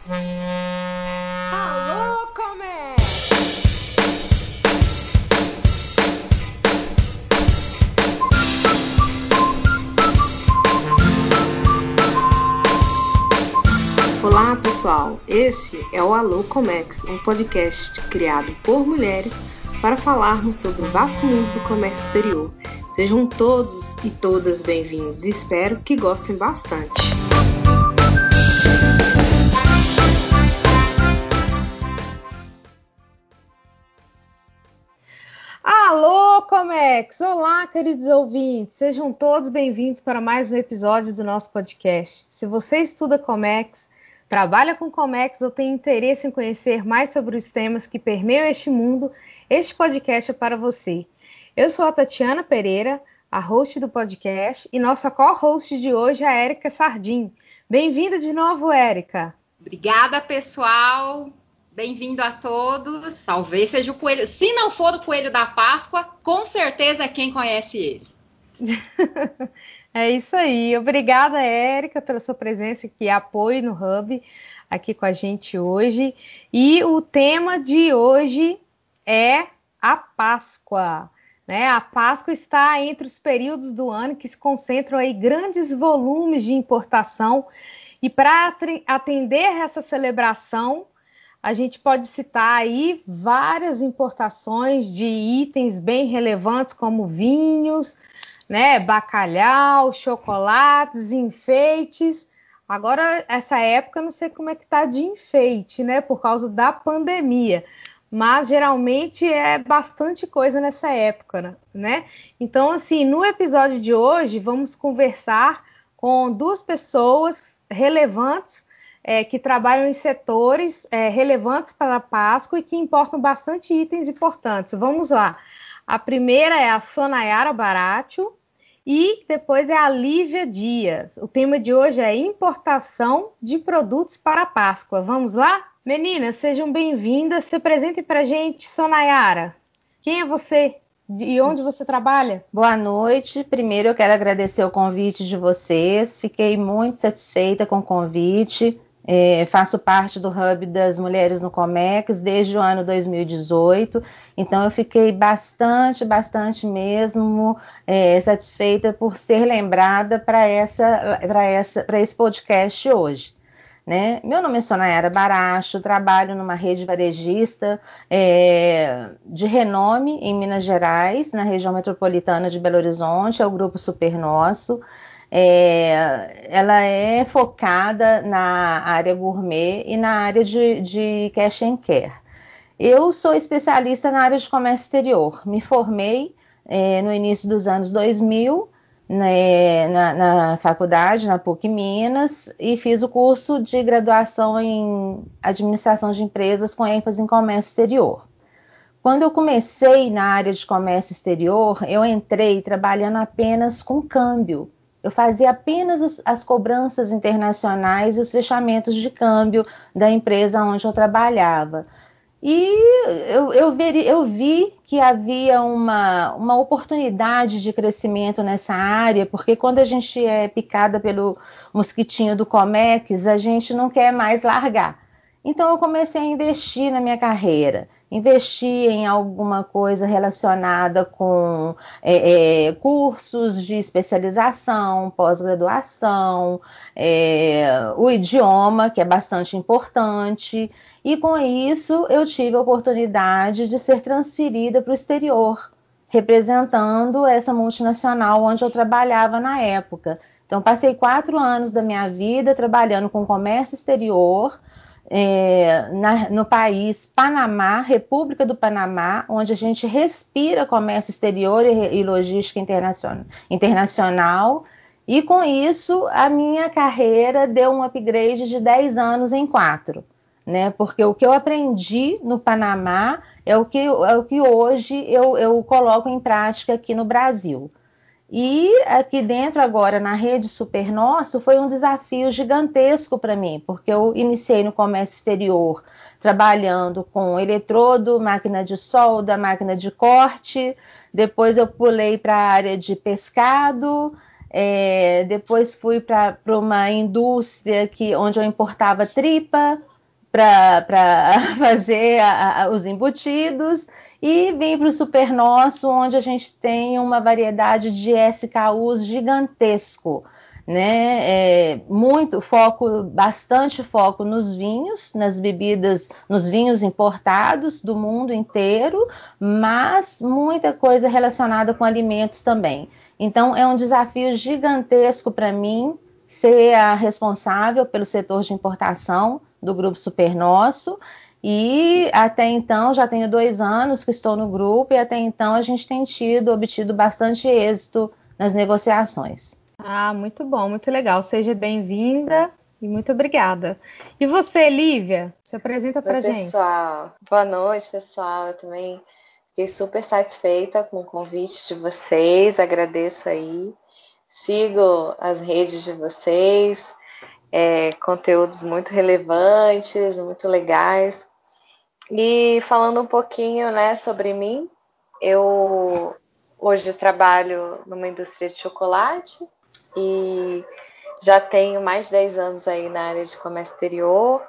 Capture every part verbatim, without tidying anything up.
Alô, Comex! Olá, pessoal! Esse é o Alô Comex, um podcast criado por mulheres para falarmos sobre o vasto mundo do comércio exterior. Sejam todos e todas bem-vindos e espero que gostem bastante. Alô, Comex! Olá, queridos ouvintes! Sejam todos bem-vindos para mais um episódio do nosso podcast. Se você estuda Comex, trabalha com Comex ou tem interesse em conhecer mais sobre os temas que permeiam este mundo, este podcast é para você. Eu sou a Tatiana Pereira, a host do podcast, e nossa co-host de hoje é a Érica Sardim. Bem-vinda de novo, Érica! Obrigada, pessoal! Bem-vindo a todos. Talvez seja o coelho. Se não for o coelho da Páscoa, com certeza é quem conhece ele. É isso aí. Obrigada, Érica, pela sua presença e apoio no Hub aqui com a gente hoje. E o tema de hoje é a Páscoa, né? A Páscoa está entre os períodos do ano que se concentram aí grandes volumes de importação. E para atender essa celebração, a gente pode citar aí várias importações de itens bem relevantes como vinhos, né, bacalhau, chocolates, enfeites. Agora, essa época, eu não sei como é que tá de enfeite, né, por causa da pandemia. Mas, geralmente, é bastante coisa nessa época, né? Então, assim, no episódio de hoje, vamos conversar com duas pessoas relevantes É, que trabalham em setores é, relevantes para a Páscoa e que importam bastante itens importantes. Vamos lá. A primeira é a Sonayara Baratio e depois é a Lívia Dias. O tema de hoje é importação de produtos para a Páscoa. Vamos lá? Meninas, sejam bem-vindas. Se apresentem para a gente, Sonayara. Quem é você? E onde você trabalha? Boa noite. Primeiro eu quero agradecer o convite de vocês. Fiquei muito satisfeita com o convite. É, faço parte do Hub das Mulheres no Comex desde o ano dois mil e dezoito, então eu fiquei bastante, bastante mesmo é, satisfeita por ser lembrada para essa, para essa, para esse podcast hoje. Né? Meu nome é Sonayara Baracho, trabalho numa rede varejista é, de renome em Minas Gerais, na região metropolitana de Belo Horizonte, é o Grupo Super Nosso. É, ela é focada na área gourmet e na área de, de cash and care. Eu sou especialista na área de comércio exterior. Me formei é, no início dos anos dois mil, né, na, na faculdade, na PUC Minas, e fiz o curso de graduação em administração de empresas com ênfase em comércio exterior. Quando eu comecei na área de comércio exterior, eu entrei trabalhando apenas com câmbio. Eu fazia apenas os, as cobranças internacionais e os fechamentos de câmbio da empresa onde eu trabalhava. E eu, eu, veri, eu vi que havia uma, uma oportunidade de crescimento nessa área, porque quando a gente é picada pelo mosquitinho do Comex, a gente não quer mais largar. Então eu comecei a investir na minha carreira, investi em alguma coisa relacionada com é, é, cursos de especialização, pós-graduação, é, o idioma, que é bastante importante, e com isso eu tive a oportunidade de ser transferida para o exterior, representando essa multinacional onde eu trabalhava na época. Então passei quatro anos da minha vida trabalhando com comércio exterior, É, na, no país Panamá, República do Panamá, onde a gente respira comércio exterior e, e logística internacional, internacional, e com isso a minha carreira deu um upgrade de dez anos em quatro, né? Porque o que eu aprendi no Panamá é o que, é o que hoje eu, eu coloco em prática aqui no Brasil. E aqui dentro agora, na rede Super Nosso, foi um desafio gigantesco para mim, porque eu iniciei no comércio exterior, trabalhando com eletrodo, máquina de solda, máquina de corte, depois eu pulei para a área de pescado, é, depois fui para uma indústria que, onde eu importava tripa, para fazer a, a, os embutidos, e vim para o Super Nosso, onde a gente tem uma variedade de S K Us gigantesco, né? É, muito foco, bastante foco nos vinhos, nas bebidas, nos vinhos importados do mundo inteiro, mas muita coisa relacionada com alimentos também. Então, é um desafio gigantesco para mim ser a responsável pelo setor de importação do Grupo Super Nosso, e até então, já tenho dois anos que estou no grupo, e até então a gente tem tido, obtido bastante êxito nas negociações. Ah, muito bom, muito legal. Seja bem-vinda e muito obrigada. E você, Lívia, se apresenta para a gente. Pessoal, boa noite, pessoal. Eu também fiquei super satisfeita com o convite de vocês, agradeço aí. Sigo as redes de vocês, é, conteúdos muito relevantes, muito legais. E falando um pouquinho, né, sobre mim, eu hoje trabalho numa indústria de chocolate e já tenho mais de dez anos aí na área de comércio exterior.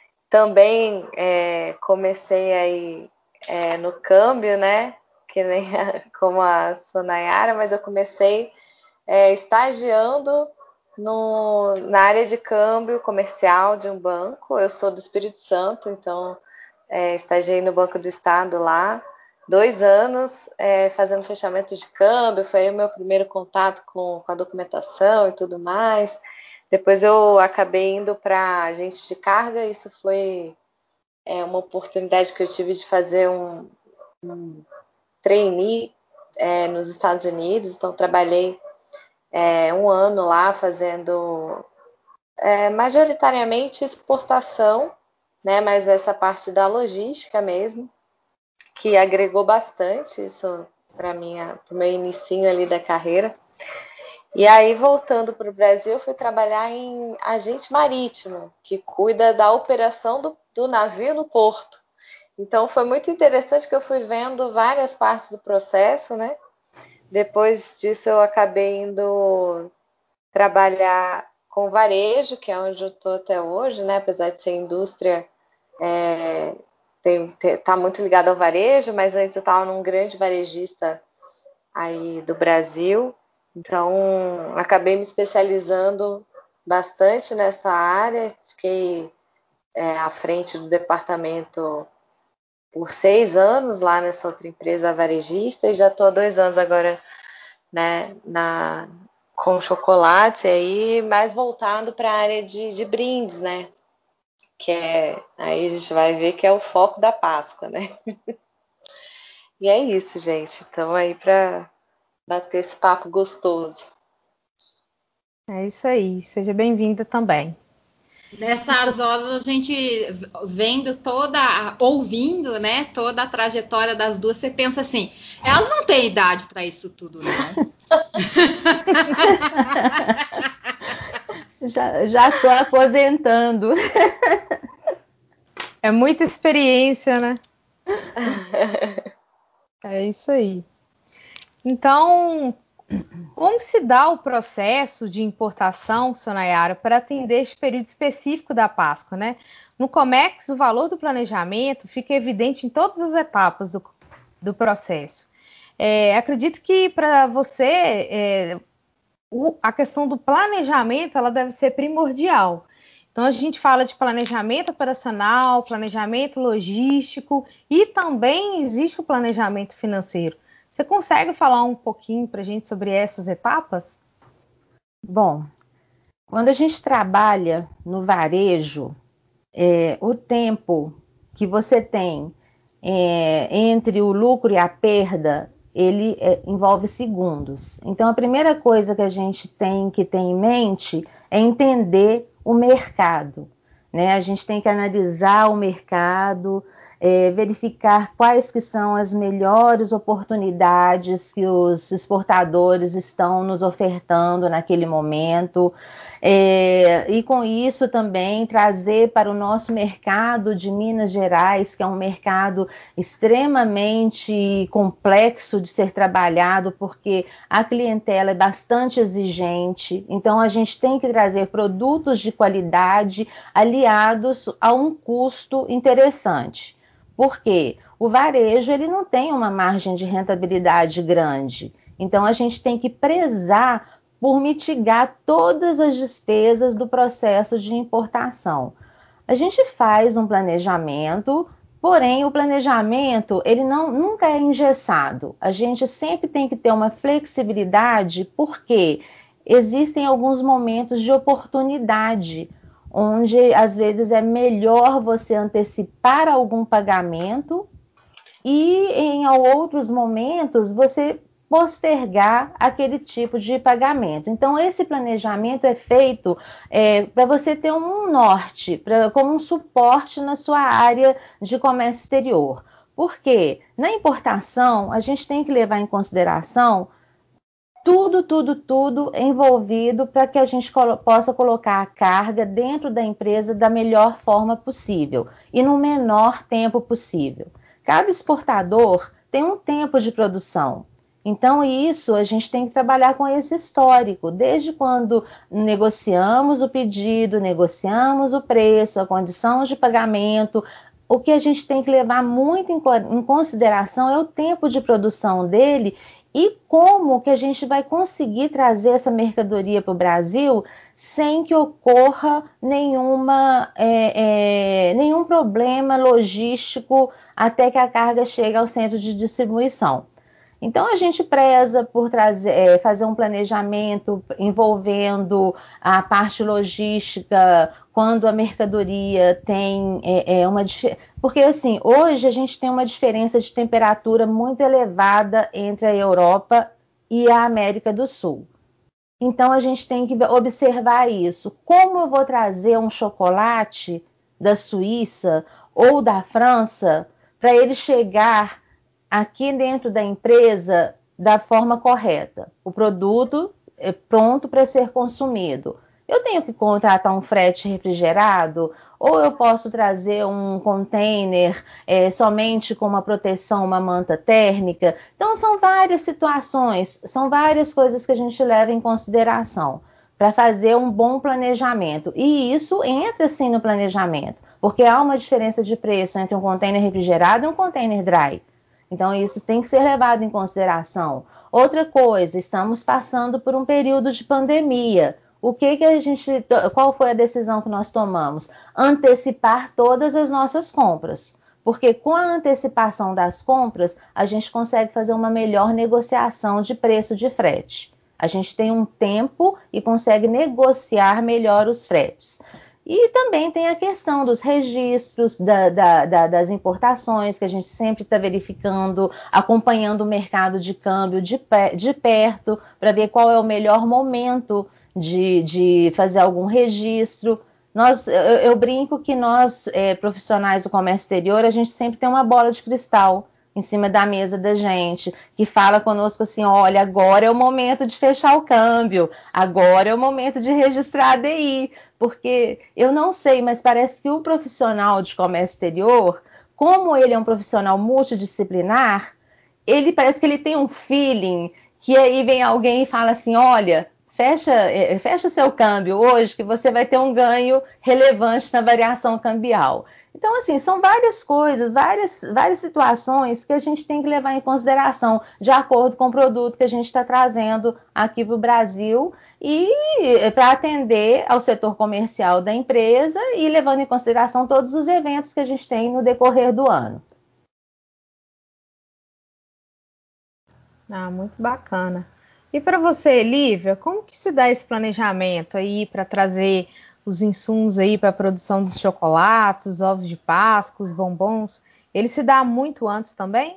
Também é, comecei aí é, no câmbio, né, que nem a, como a Sonayara, mas eu comecei É, estagiando no, na área de câmbio comercial de um banco. Eu sou do Espírito Santo, então é, estagiei no Banco do Estado lá, dois anos é, fazendo fechamento de câmbio. Foi aí o meu primeiro contato com, com a documentação e tudo mais. Depois eu acabei indo para agente de carga. Isso foi é, uma oportunidade que eu tive de fazer um, um trainee é, nos Estados Unidos. Então trabalhei É, um ano lá fazendo é, majoritariamente exportação, né, mas essa parte da logística mesmo, que agregou bastante isso para o meu inicinho ali da carreira. E aí, voltando para o Brasil, fui trabalhar em agente marítimo, que cuida da operação do, do navio no porto. Então, foi muito interessante que eu fui vendo várias partes do processo, né? Depois disso, eu acabei indo trabalhar com varejo, que é onde eu estou até hoje, né? Apesar de ser indústria, é, tá muito ligado ao varejo, mas antes eu estava num grande varejista aí do Brasil. Então, acabei me especializando bastante nessa área. Fiquei é, à frente do departamento por seis anos lá nessa outra empresa varejista, e já estou há dois anos agora, né, na, com chocolate, aí mais voltado para a área de, de brindes, né? Que é, aí a gente vai ver que é o foco da Páscoa, né? E é isso, gente. Estamos aí para bater esse papo gostoso. É isso aí, seja bem-vinda também. Nessas horas a gente vendo toda, ouvindo, né, toda a trajetória das duas, você pensa assim, elas não têm idade para isso tudo, não. já já estou aposentando. É muita experiência, né? É isso aí. Então, como se dá o processo de importação, Sonayara, para atender este período específico da Páscoa, né? No Comex, o valor do planejamento fica evidente em todas as etapas do, do processo. É, acredito que para você é, o, a questão do planejamento ela deve ser primordial. Então a gente fala de planejamento operacional, planejamento logístico e também existe o planejamento financeiro. Você consegue falar um pouquinho para a gente sobre essas etapas? Bom, quando a gente trabalha no varejo, é, o tempo que você tem é, entre o lucro e a perda, ele é, envolve segundos. Então, a primeira coisa que a gente tem que ter em mente é entender o mercado, né? A gente tem que analisar o mercado, é, verificar quais que são as melhores oportunidades que os exportadores estão nos ofertando naquele momento. É, e com isso também trazer para o nosso mercado de Minas Gerais, que é um mercado extremamente complexo de ser trabalhado, porque a clientela é bastante exigente, então a gente tem que trazer produtos de qualidade aliados a um custo interessante. Por quê? O varejo ele não tem uma margem de rentabilidade grande, então a gente tem que prezar por mitigar todas as despesas do processo de importação. A gente faz um planejamento, porém o planejamento ele não, nunca é engessado. A gente sempre tem que ter uma flexibilidade, porque existem alguns momentos de oportunidade, onde às vezes é melhor você antecipar algum pagamento e em outros momentos você postergar aquele tipo de pagamento. Então, esse planejamento é feito é, para você ter um norte, pra, como um suporte na sua área de comércio exterior. Porque na importação, a gente tem que levar em consideração tudo, tudo, tudo envolvido para que a gente colo- possa colocar a carga dentro da empresa da melhor forma possível e no menor tempo possível. Cada exportador tem um tempo de produção. Então, isso a gente tem que trabalhar com esse histórico, desde quando negociamos o pedido, negociamos o preço, a condição de pagamento. O que a gente tem que levar muito em, em consideração é o tempo de produção dele e como que a gente vai conseguir trazer essa mercadoria para o Brasil sem que ocorra nenhuma, é, é, nenhum problema logístico até que a carga chegue ao centro de distribuição. Então, a gente preza por trazer, é, fazer um planejamento envolvendo a parte logística, quando a mercadoria tem é, é uma diferença. Porque, assim, hoje a gente tem uma diferença de temperatura muito elevada entre a Europa e a América do Sul. Então, a gente tem que observar isso. Como eu vou trazer um chocolate da Suíça ou da França para ele chegar aqui dentro da empresa da forma correta? O produto é pronto para ser consumido. Eu tenho que contratar um frete refrigerado? Ou eu posso trazer um container é, somente com uma proteção, uma manta térmica? Então, são várias situações, são várias coisas que a gente leva em consideração para fazer um bom planejamento. E isso entra sim no planejamento, porque há uma diferença de preço entre um container refrigerado e um container dry. Então, isso tem que ser levado em consideração. Outra coisa, estamos passando por um período de pandemia. O que que a gente, qual foi a decisão que nós tomamos? Antecipar todas as nossas compras. Porque com a antecipação das compras, a gente consegue fazer uma melhor negociação de preço de frete. A gente tem um tempo e consegue negociar melhor os fretes. E também tem a questão dos registros da, da, da, das importações, que a gente sempre está verificando, acompanhando o mercado de câmbio de, de perto, para ver qual é o melhor momento de, de fazer algum registro. Nós, eu, eu brinco que nós, é, profissionais do comércio exterior, a gente sempre tem uma bola de cristal em cima da mesa da gente, que fala conosco assim, olha, agora é o momento de fechar o câmbio, agora é o momento de registrar a D I, porque eu não sei, mas parece que o profissional de comércio exterior, como ele é um profissional multidisciplinar, ele parece que ele tem um feeling, que aí vem alguém e fala assim, olha, fecha, fecha seu câmbio hoje, que você vai ter um ganho relevante na variação cambial. Então, assim, são várias coisas, várias, várias situações que a gente tem que levar em consideração de acordo com o produto que a gente está trazendo aqui para o Brasil e para atender ao setor comercial da empresa e levando em consideração todos os eventos que a gente tem no decorrer do ano. Ah, muito bacana. E para você, Lívia, como que se dá esse planejamento aí para trazer os insumos aí para a produção dos chocolates, os ovos de Páscoa, os bombons? Ele se dá muito antes também?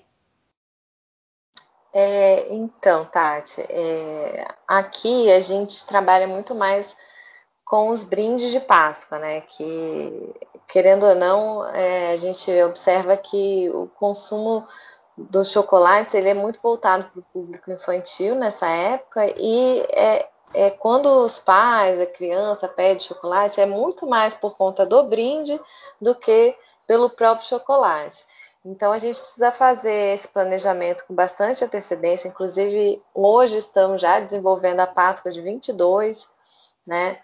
É, então, Tati, é, aqui a gente trabalha muito mais com os brindes de Páscoa, né? Que, querendo ou não, é, a gente observa que o consumo dos chocolates ele é muito voltado para o público infantil nessa época e é, é quando os pais, a criança pede chocolate, é muito mais por conta do brinde do que pelo próprio chocolate. Então a gente precisa fazer esse planejamento com bastante antecedência, inclusive hoje estamos já desenvolvendo a Páscoa de vinte e dois, né?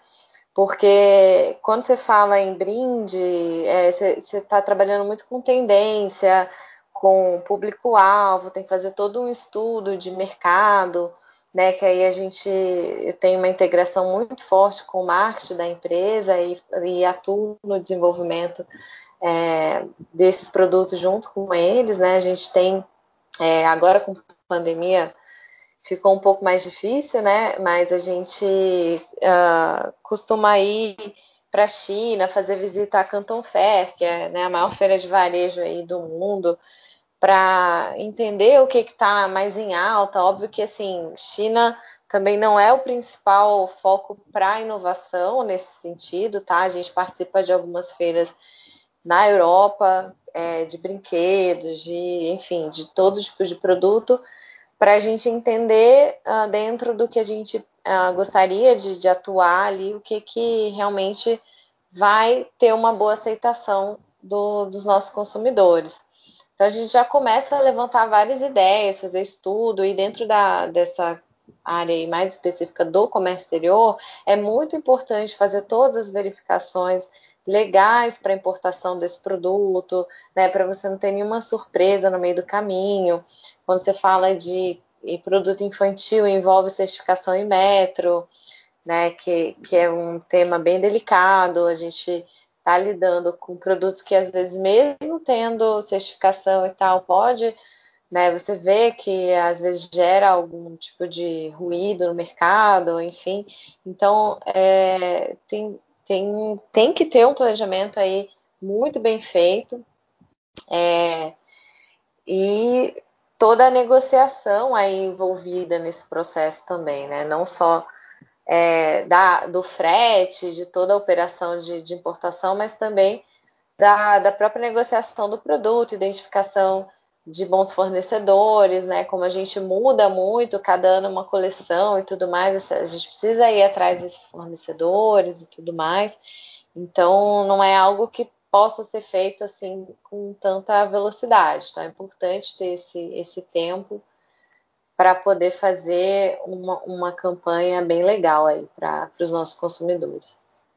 Porque quando você fala em brinde, é, você está trabalhando muito com tendência, com público-alvo, tem que fazer todo um estudo de mercado, né? Que aí a gente tem uma integração muito forte com o marketing da empresa e, e atua no desenvolvimento é, desses produtos junto com eles, né? A gente tem, é, agora com a pandemia, ficou um pouco mais difícil, né? Mas a gente uh, costuma ir para a China, fazer visita à Canton Fair, que é, né, a maior feira de varejo aí do mundo, para entender o que está mais em alta. Óbvio que assim, China também não é o principal foco para a inovação nesse sentido, tá? A gente participa de algumas feiras na Europa, é, de brinquedos, de, enfim, de todo tipo de produto, para a gente entender uh, dentro do que a gente uh, gostaria de, de atuar ali, o que, que realmente vai ter uma boa aceitação do, dos nossos consumidores. Então a gente já começa a levantar várias ideias, fazer estudo, e dentro da, dessa área aí mais específica do comércio exterior, é muito importante fazer todas as verificações legais para a importação desse produto, né, para você não ter nenhuma surpresa no meio do caminho. Quando você fala de produto infantil, envolve certificação em metro, né, que, que é um tema bem delicado. A gente está lidando com produtos que, às vezes, mesmo tendo certificação e tal, pode, né, você vê que, às vezes, gera algum tipo de ruído no mercado, enfim. Então, é, tem, tem, tem que ter um planejamento aí muito bem feito, é, e toda a negociação aí envolvida nesse processo também, né? Não só é, da, do frete, de toda a operação de, de importação, mas também da, da própria negociação do produto, identificação de bons fornecedores, né? Como a gente muda muito, cada ano uma coleção e tudo mais, a gente precisa ir atrás desses fornecedores e tudo mais. Então, não é algo que possa ser feito assim com tanta velocidade. Então, é importante ter esse, esse tempo para poder fazer uma, uma campanha bem legal aí para os nossos consumidores.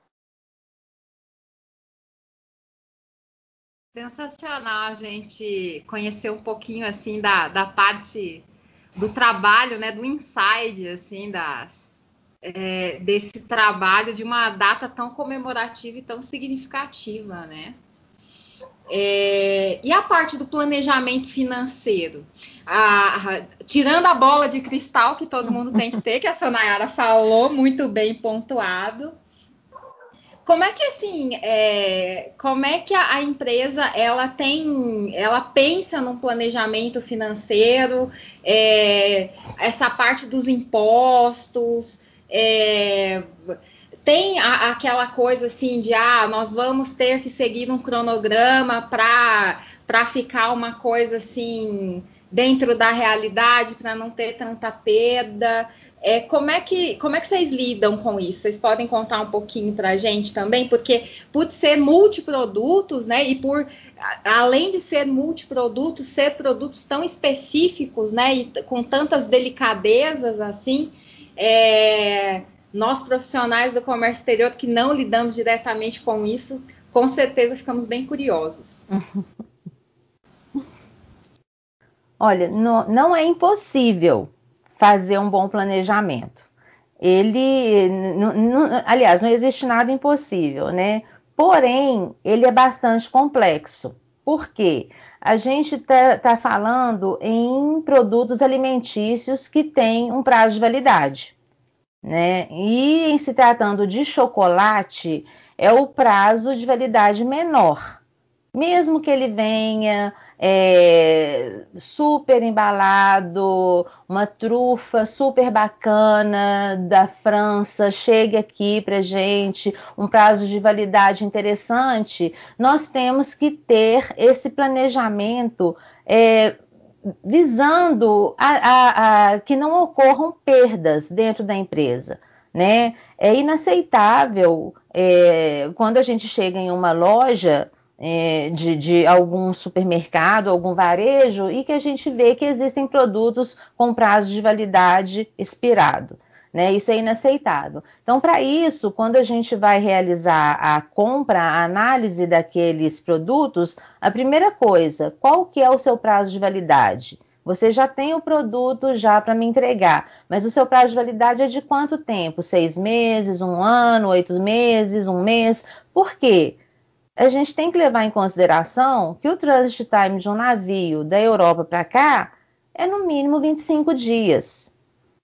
Sensacional a gente conhecer um pouquinho assim da, da parte do trabalho, né, do inside, assim, das, é, desse trabalho de uma data tão comemorativa e tão significativa, né? É, e a parte do planejamento financeiro? A, a, tirando a bola de cristal que todo mundo tem que ter, que a Sonayara falou muito bem pontuado, como é que assim, é, como é que a, a empresa ela tem, ela pensa no planejamento financeiro, é, essa parte dos impostos, é, tem a, aquela coisa assim de ah, nós vamos ter que seguir um cronograma para para ficar uma coisa assim dentro da realidade, para não ter tanta perda. É, como, é que, como é que vocês lidam com isso? Vocês podem contar um pouquinho para a gente também? Porque por ser multiprodutos, né? E por, além de ser multiprodutos, ser produtos tão específicos, né? E com tantas delicadezas assim, é, nós profissionais do comércio exterior que não lidamos diretamente com isso, com certeza ficamos bem curiosos. Olha, não, não é impossível fazer um bom planejamento. Ele, não, não, aliás, não existe nada impossível, né? Porém, ele é bastante complexo. Por quê? A gente está tá falando em produtos alimentícios que têm um prazo de validade, né? E em se tratando de chocolate, é o prazo de validade menor, Mesmo que ele venha é, super embalado, uma trufa super bacana da França, chegue aqui para gente, um prazo de validade interessante, nós temos que ter esse planejamento é, visando a, a, a, que não ocorram perdas dentro da empresa, né? É inaceitável é, quando a gente chega em uma loja é, de, de algum supermercado, algum varejo, e que a gente vê que existem produtos com prazo de validade expirado. Né? Isso é inaceitável. Então, para isso, quando a gente vai realizar a compra, a análise daqueles produtos, a primeira coisa, qual que é o seu prazo de validade? Você já tem o produto já para me entregar, mas o seu prazo de validade é de quanto tempo? Seis meses, um ano, oito meses, um mês? Por quê? A gente tem que levar em consideração que o transit time de um navio da Europa para cá é no mínimo vinte e cinco dias.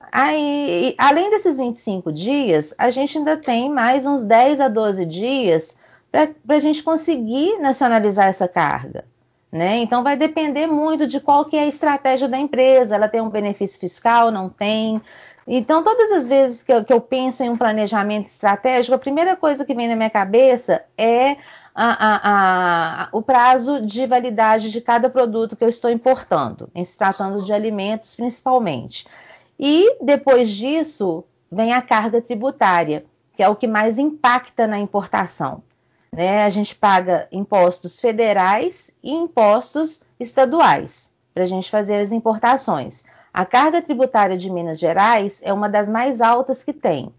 Aí, além desses vinte e cinco dias, a gente ainda tem mais uns dez a doze dias para a gente conseguir nacionalizar essa carga. Né? Então vai depender muito de qual que é a estratégia da empresa. Ela tem um benefício fiscal, não tem. Então, todas as vezes que eu, que eu penso em um planejamento estratégico, a primeira coisa que vem na minha cabeça é a, a, a, o prazo de validade de cada produto que eu estou importando, em se tratando de alimentos principalmente. E depois disso vem a carga tributária, que é o que mais impacta na importação. Né? A gente paga impostos federais e impostos estaduais para a gente fazer as importações. A carga tributária de Minas Gerais é uma das mais altas que tem.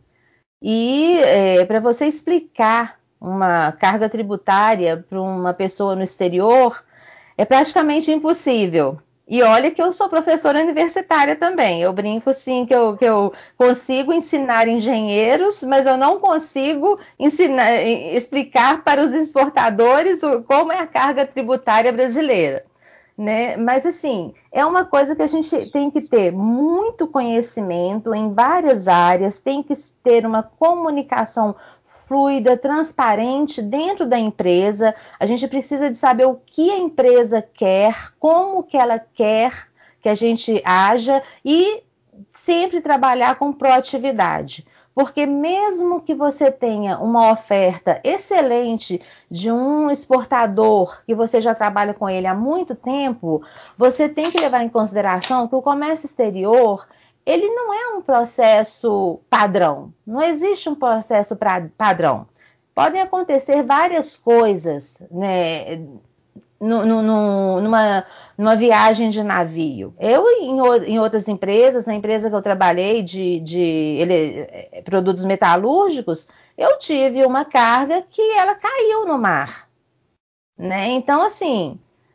E é, para você explicar uma carga tributária para uma pessoa no exterior é praticamente impossível. E olha que eu sou professora universitária também. Eu brinco sim que eu, que eu consigo ensinar engenheiros, mas eu não consigo ensinar, explicar para os exportadores como é a carga tributária brasileira. Né? Mas assim, é uma coisa que a gente tem que ter muito conhecimento em várias áreas, tem que ter uma comunicação fluida, transparente dentro da empresa. A gente precisa de saber o que a empresa quer, como que ela quer que a gente haja e sempre trabalhar com proatividade. Porque mesmo que você tenha uma oferta excelente de um exportador que você já trabalha com ele há muito tempo, você tem que levar em consideração que o comércio exterior ele não é um processo padrão. Não existe um processo pra, padrão. Podem acontecer várias coisas, né, no, no, numa, numa viagem de navio. Eu, em, em outras empresas, na empresa que eu trabalhei de, de ele, produtos metalúrgicos, eu tive uma carga que ela caiu no mar. Né? Então, assim,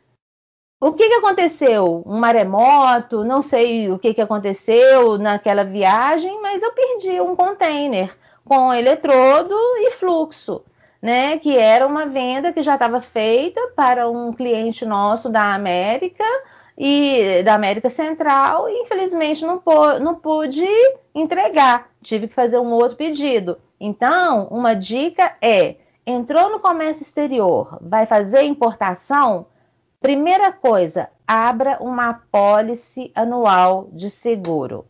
o que, que aconteceu? Um maremoto, não sei o que, que aconteceu naquela viagem, mas eu perdi um container com eletrodo e fluxo, né? Que era uma venda que já estava feita para um cliente nosso da América e da América Central, e infelizmente não, pô, não pude entregar, tive que fazer um outro pedido. Então, uma dica é: entrou no comércio exterior, vai fazer importação? Primeira coisa, abra uma apólice anual de seguro.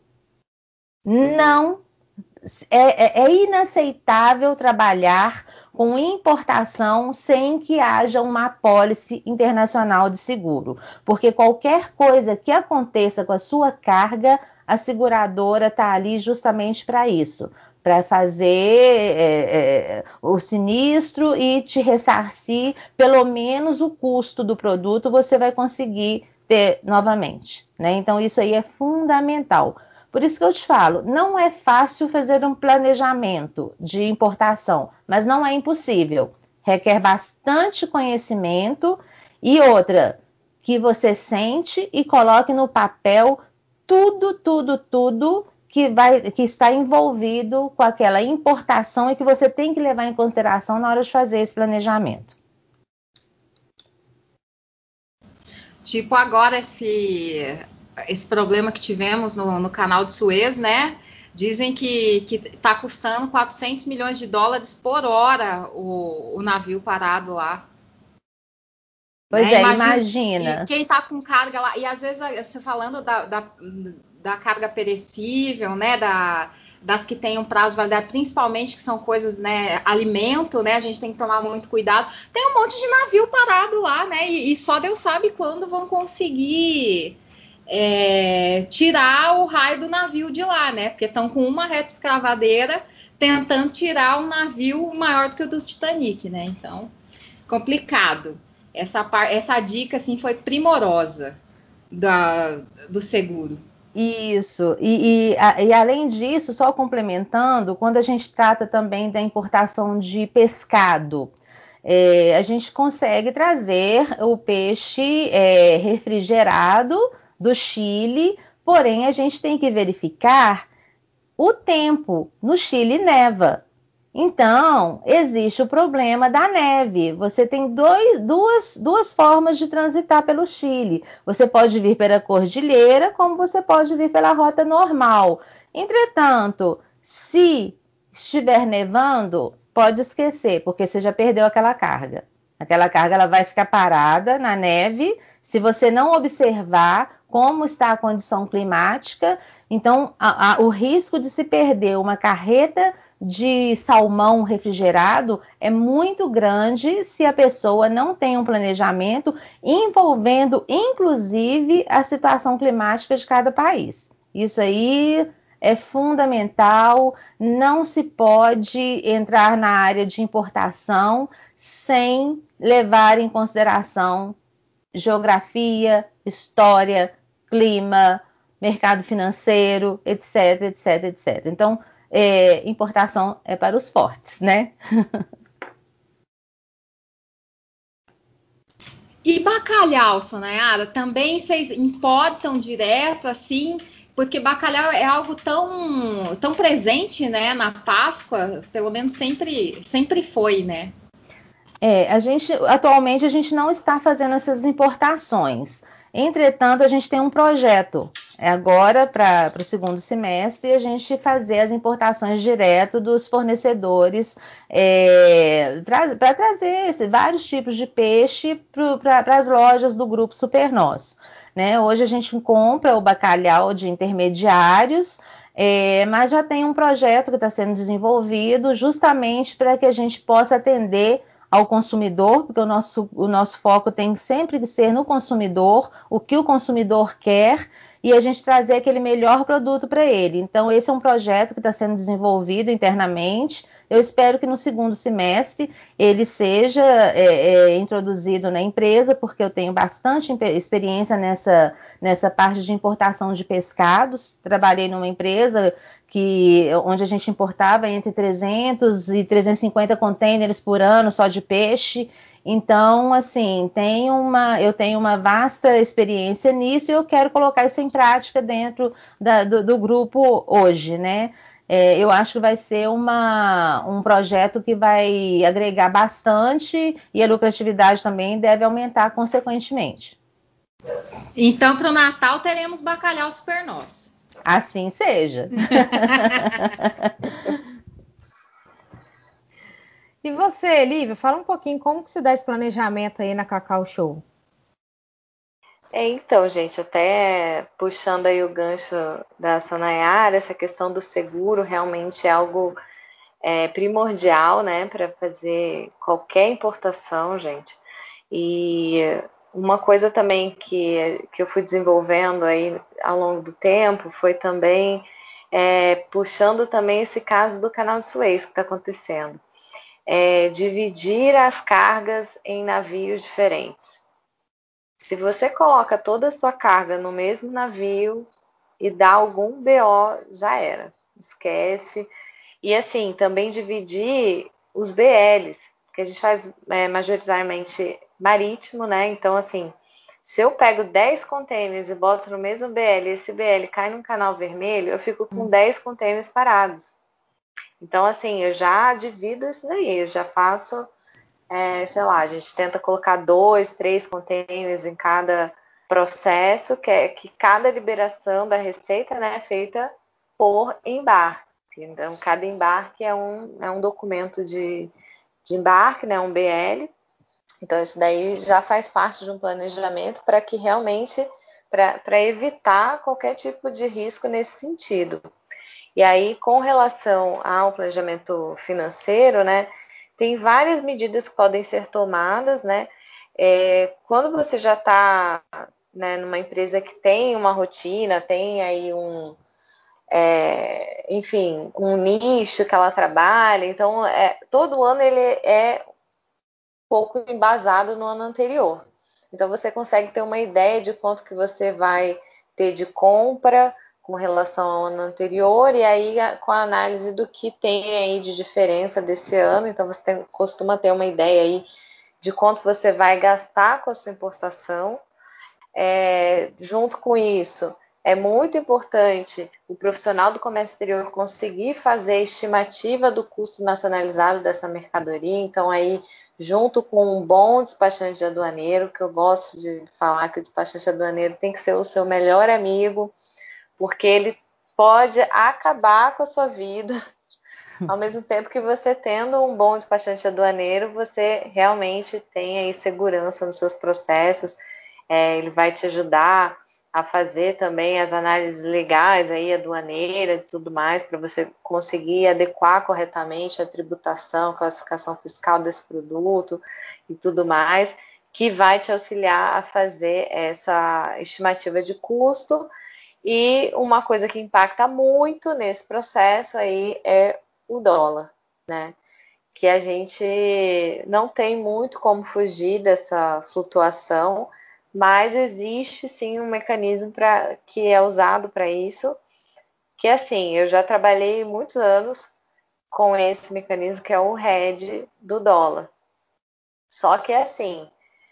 Não é, é inaceitável trabalhar com importação sem que haja uma apólice internacional de seguro, porque qualquer coisa que aconteça com a sua carga, a seguradora está ali justamente para isso, para fazer é, é, o sinistro e te ressarcir pelo menos o custo do produto, você vai conseguir ter novamente. Né? Então, isso aí é fundamental. Por isso que eu te falo, não é fácil fazer um planejamento de importação, mas não é impossível. Requer bastante conhecimento e outra, que você sente e coloque no papel tudo, tudo, tudo que, vai, que está envolvido com aquela importação e que você tem que levar em consideração na hora de fazer esse planejamento. Tipo agora esse, esse problema que tivemos no, no canal de Suez, né? Dizem que está custando quatrocentos milhões de dólares por hora o, o navio parado lá. Pois né? é, Imagina, imagina. e quem está com carga lá, e às vezes você falando da, da, da carga perecível, né? Da, das que têm um prazo de validade, principalmente que são coisas, né? Alimento, né? A gente tem que tomar muito cuidado. Tem um monte de navio parado lá, né? E, e só Deus sabe quando vão conseguir é, tirar o raio do navio de lá, né? Porque estão com uma reta escavadeira tentando tirar um navio maior do que o do Titanic, né? Então, complicado. Essa, essa dica, assim, foi primorosa da, do seguro. Isso, e, e, e além disso, só complementando, quando a gente trata também da importação de pescado, é, a gente consegue trazer o peixe é, refrigerado do Chile, porém a gente tem que verificar o tempo. No Chile neva. Então, existe o problema da neve. Você tem dois, duas, duas formas de transitar pelo Chile. Você pode vir pela cordilheira, como você pode vir pela rota normal. Entretanto, se estiver nevando, pode esquecer, porque você já perdeu aquela carga. Aquela carga ela vai ficar parada na neve. Se você não observar como está a condição climática, então a, a, o risco de se perder uma carreta de salmão refrigerado é muito grande se a pessoa não tem um planejamento envolvendo, inclusive, a situação climática de cada país. Isso aí é fundamental, não se pode entrar na área de importação sem levar em consideração geografia, história, clima, mercado financeiro, etc, etc, etcétera. Então, é, importação é para os fortes, né? E bacalhau, Sonayara, também vocês importam direto, assim, porque bacalhau é algo tão, tão presente, né, na Páscoa, pelo menos sempre, sempre foi, né? É, a gente, atualmente a gente não está fazendo essas importações. Entretanto, a gente tem um projeto é agora para o segundo semestre a gente fazer as importações direto dos fornecedores é, tra para trazer esse, vários tipos de peixe para as lojas do grupo Super Nosso. Né? Hoje a gente compra o bacalhau de intermediários, é, mas já tem um projeto que está sendo desenvolvido justamente para que a gente possa atender ao consumidor, porque o nosso, o nosso foco tem sempre que ser no consumidor, o que o consumidor quer, e a gente trazer aquele melhor produto para ele. Então, esse é um projeto que está sendo desenvolvido internamente. Eu espero que no segundo semestre ele seja é, é, introduzido na empresa, porque eu tenho bastante experiência nessa, nessa parte de importação de pescados. Trabalhei numa empresa que, onde a gente importava entre trezentos e trezentos e cinquenta containers por ano só de peixe. Então, assim, tem uma, eu tenho uma vasta experiência nisso e eu quero colocar isso em prática dentro da, do, do grupo hoje, né? É, eu acho que vai ser uma, um projeto que vai agregar bastante e a lucratividade também deve aumentar consequentemente. Então, para o Natal, teremos bacalhau super nosso. Assim seja. E você, Lívia, fala um pouquinho como que se dá esse planejamento aí na Cacau Show. É, então, gente, até puxando aí o gancho da Sonayara, essa questão do seguro realmente é algo é, primordial, né, para fazer qualquer importação, gente. E uma coisa também que, que eu fui desenvolvendo aí ao longo do tempo foi também é, puxando também esse caso do Canal de Suez que está acontecendo. É, dividir as cargas em navios diferentes. Se você coloca toda a sua carga no mesmo navio e dá algum B O, já era. Esquece. E assim, também dividir os B Ls, que a gente faz é, majoritariamente marítimo, né? Então, assim, se eu pego dez containers e boto no mesmo B L e esse B L cai num canal vermelho, eu fico com dez containers parados. Então, assim, eu já divido isso daí, eu já faço... É, sei lá, a gente tenta colocar dois, três containers em cada processo, que é que cada liberação da receita, né, é feita por embarque. Então, cada embarque é um, é um documento de, de embarque, né, um B L, Então, isso daí já faz parte de um planejamento para que realmente, para evitar qualquer tipo de risco nesse sentido. E aí, com relação ao planejamento financeiro, né, tem várias medidas que podem ser tomadas, né? É, quando você já está, né, numa empresa que tem uma rotina, tem aí um, é, enfim, um nicho que ela trabalha, então é, todo ano ele é um pouco embasado no ano anterior. Então você consegue ter uma ideia de quanto que você vai ter de compra com relação ao ano anterior, e aí com a análise do que tem aí de diferença desse ano, então você tem, costuma ter uma ideia aí de quanto você vai gastar com a sua importação. É, junto com isso, é muito importante o profissional do comércio exterior conseguir fazer a estimativa do custo nacionalizado dessa mercadoria. Então, aí, junto com um bom despachante aduaneiro, que eu gosto de falar que o despachante aduaneiro tem que ser o seu melhor amigo, porque ele pode acabar com a sua vida. Ao mesmo tempo que você tendo um bom despachante aduaneiro, você realmente tem aí segurança nos seus processos. É, ele vai te ajudar a fazer também as análises legais aí, aduaneira e tudo mais, para você conseguir adequar corretamente a tributação, classificação fiscal desse produto e tudo mais, que vai te auxiliar a fazer essa estimativa de custo. E uma coisa que impacta muito nesse processo aí é o dólar, né? Que a gente não tem muito como fugir dessa flutuação, mas existe sim um mecanismo pra, que é usado para isso, que assim, eu já trabalhei muitos anos com esse mecanismo que é o hedge do dólar. Só que assim,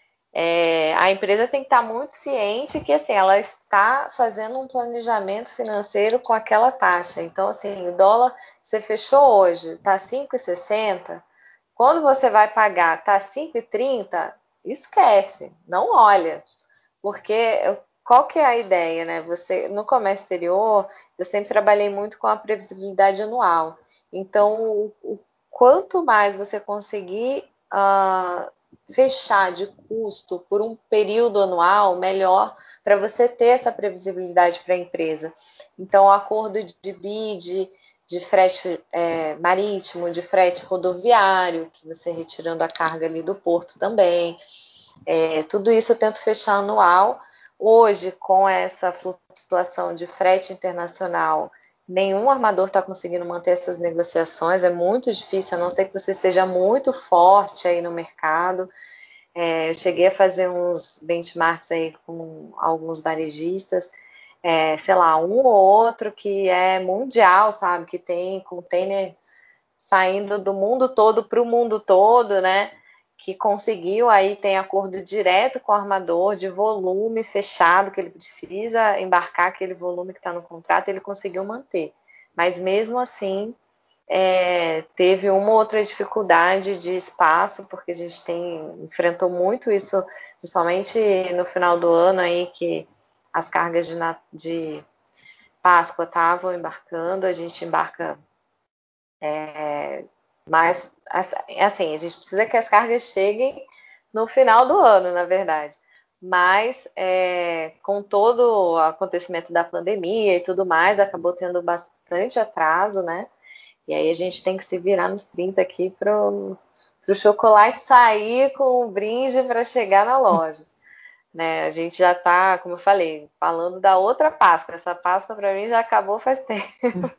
é, a empresa tem que estar muito ciente que assim, ela está fazendo um planejamento financeiro com aquela taxa. Então, assim, o dólar, você fechou hoje, está cinco e sessenta, quando você vai pagar, está cinco e trinta, esquece, não olha. Porque qual que é a ideia, né? Você, no comércio exterior, eu sempre trabalhei muito com a previsibilidade anual. Então, o, o quanto mais você conseguir uh, fechar de custo por um período anual, melhor para você ter essa previsibilidade para a empresa. Então, o acordo de bid, de frete é, marítimo, de frete rodoviário, que você retirando a carga ali do porto também. É, tudo isso eu tento fechar anual. Hoje, com essa flutuação de frete internacional, nenhum armador está conseguindo manter essas negociações, é muito difícil, a não ser que você seja muito forte aí no mercado. É, eu cheguei a fazer uns benchmarks aí com alguns varejistas, é, sei lá, um ou outro que é mundial, sabe, que tem container saindo do mundo todo para o mundo todo, né? Que conseguiu, aí tem acordo direto com o armador de volume fechado, que ele precisa embarcar aquele volume que está no contrato, ele conseguiu manter. Mas mesmo assim, é, teve uma outra dificuldade de espaço, porque a gente tem, enfrentou muito isso, principalmente no final do ano aí, que as cargas de, de Páscoa estavam embarcando, a gente embarca é, mas, assim, a gente precisa que as cargas cheguem no final do ano, na verdade. Mas, é, com todo o acontecimento da pandemia e tudo mais, acabou tendo bastante atraso, né? E aí a gente tem que se virar nos trinta aqui para o chocolate sair com um brinde para chegar na loja. Né? A gente já está, como eu falei, falando da outra Páscoa. Essa Páscoa para mim já acabou faz tempo.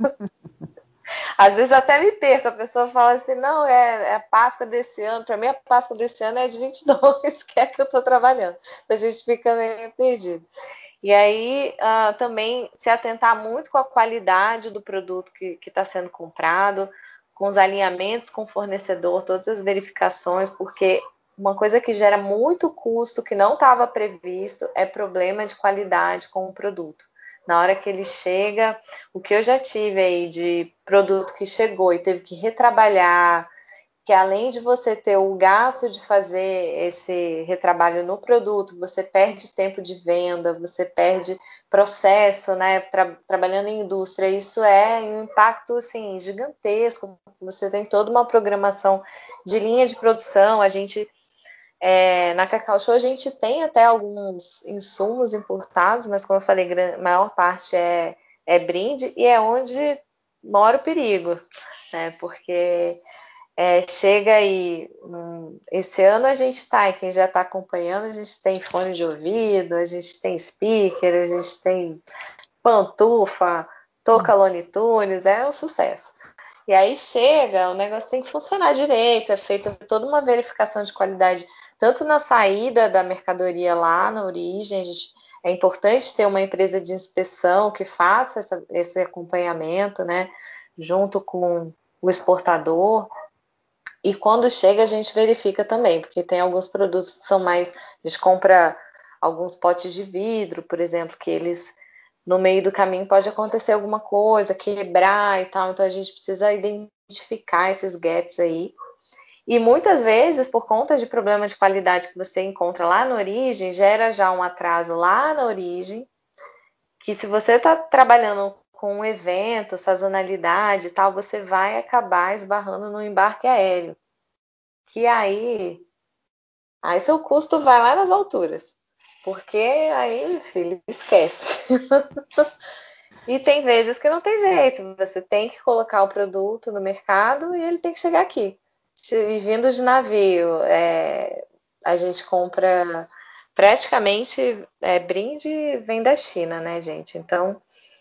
Às vezes até me perco, a pessoa fala assim, não, é, é a Páscoa desse ano, para mim a Páscoa desse ano é de vinte e dois, que é que eu estou trabalhando. A gente fica meio perdido. E aí uh, também se atentar muito com a qualidade do produto que está sendo comprado, com os alinhamentos com o fornecedor, todas as verificações, porque uma coisa que gera muito custo, que não estava previsto, é problema de qualidade com o produto. Na hora que ele chega, o que eu já tive aí de produto que chegou e teve que retrabalhar, que além de você ter o gasto de fazer esse retrabalho no produto, você perde tempo de venda, você perde processo, né? Tra- trabalhando em indústria, isso é um impacto assim, gigantesco. Você tem toda uma programação de linha de produção, a gente É, na Cacau Show a gente tem até alguns insumos importados, mas como eu falei, a maior parte é, é brinde e é onde mora o perigo, né? Porque é, chega aí, hum, esse ano a gente está, e quem já está acompanhando, a gente tem fone de ouvido, a gente tem speaker, a gente tem pantufa, touca Looney Tunes, é um sucesso. E aí chega, o negócio tem que funcionar direito, é feita toda uma verificação de qualidade, tanto na saída da mercadoria lá na origem, a gente, é importante ter uma empresa de inspeção que faça essa, esse acompanhamento, né, junto com o exportador. E quando chega, a gente verifica também, porque tem alguns produtos que são mais. A gente compra alguns potes de vidro, por exemplo, que eles, no meio do caminho, pode acontecer alguma coisa, quebrar e tal, então a gente precisa identificar esses gaps aí. E muitas vezes, por conta de problema de qualidade que você encontra lá na origem, gera já um atraso lá na origem, que se você está trabalhando com um evento, sazonalidade e tal, você vai acabar esbarrando no embarque aéreo. Que aí, aí seu custo vai lá nas alturas. Porque aí, filho, esquece. E tem vezes que não tem jeito. Você tem que colocar o produto no mercado e ele tem que chegar aqui. E vindo de navio, é, a gente compra praticamente é, brinde vem da China, né, gente? Então,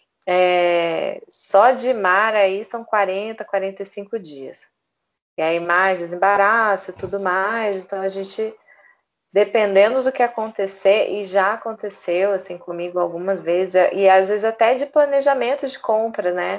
é, só de mar aí são quarenta, quarenta e cinco dias. E aí mais desembaraço e tudo mais. Então a gente, dependendo do que acontecer, e já aconteceu assim comigo algumas vezes, e às vezes até de planejamento de compra, né?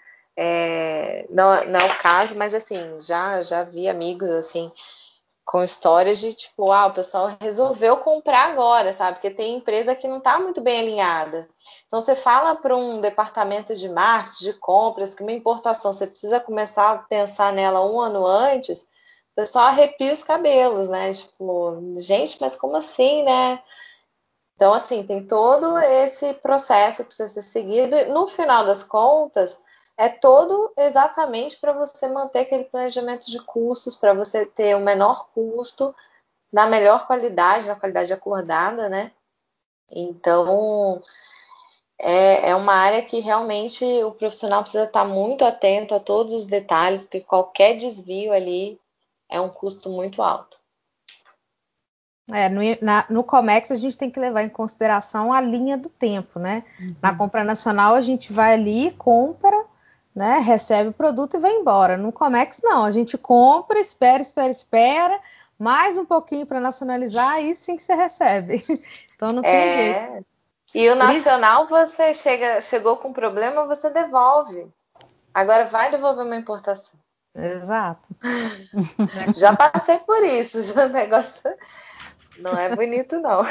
É, não, não é o caso, mas assim, já, já vi amigos assim com histórias de tipo, ah, o pessoal resolveu comprar agora, sabe? Porque tem empresa que não está muito bem alinhada. Então você fala para um departamento de marketing, de compras, que uma importação você precisa começar a pensar nela um ano antes, o pessoal arrepia os cabelos, né? Tipo, gente, mas como assim, né? Então, assim, tem todo esse processo que precisa ser seguido. E no final das contas, é todo exatamente para você manter aquele planejamento de custos, para você ter o menor custo, na melhor qualidade, na qualidade acordada, né? Então, é, é uma área que realmente o profissional precisa estar muito atento a todos os detalhes, porque qualquer desvio ali é um custo muito alto. É, no, na, no Comex a gente tem que levar em consideração a linha do tempo, né? Uhum. Na compra nacional a gente vai ali, compra, né? Recebe o produto e vai embora. No Comex não, a gente compra, espera, espera, espera, mais um pouquinho para nacionalizar, aí sim que você recebe. Então não tem é... jeito. E o nacional, você chega, chegou com problema, você devolve. Agora vai devolver uma importação. Exato. Já passei por isso, o negócio não é bonito, não.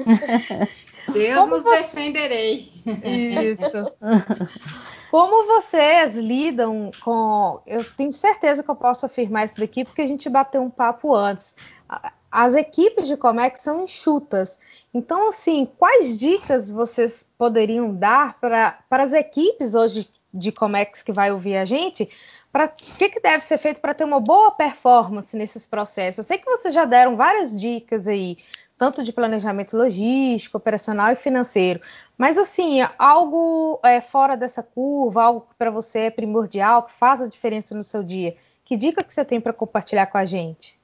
Deus Como nos você... defenderei. Isso. Como vocês lidam com... Eu tenho certeza que eu posso afirmar isso daqui, porque a gente bateu um papo antes. As equipes de Comex são enxutas. Então, assim, quais dicas vocês poderiam dar para as equipes hoje de Comex que vai ouvir a gente? Para o que, que deve ser feito para ter uma boa performance nesses processos? Eu sei que vocês já deram várias dicas aí, tanto de planejamento logístico, operacional e financeiro. Mas, assim, algo é, fora dessa curva, algo que para você é primordial, que faz a diferença no seu dia. Que dica que você tem para compartilhar com a gente?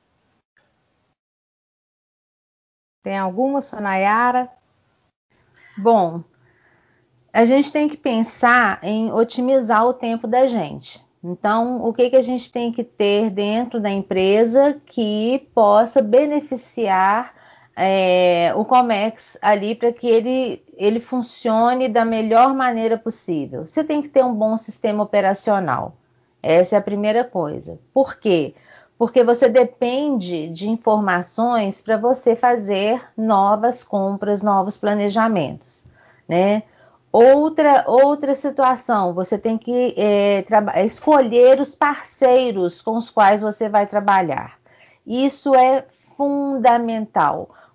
Tem alguma, Sonayara? Bom, a gente tem que pensar em otimizar o tempo da gente. Então, o que, que a gente tem que ter dentro da empresa que possa beneficiar é, o Comex ali para que ele, ele funcione da melhor maneira possível? Você tem que ter um bom sistema operacional. Essa é a primeira coisa. Por quê? Porque você depende de informações para você fazer novas compras, novos planejamentos, né? Outra, outra situação, você tem que é, escolher os parceiros com os quais você vai trabalhar. Isso é fundamental,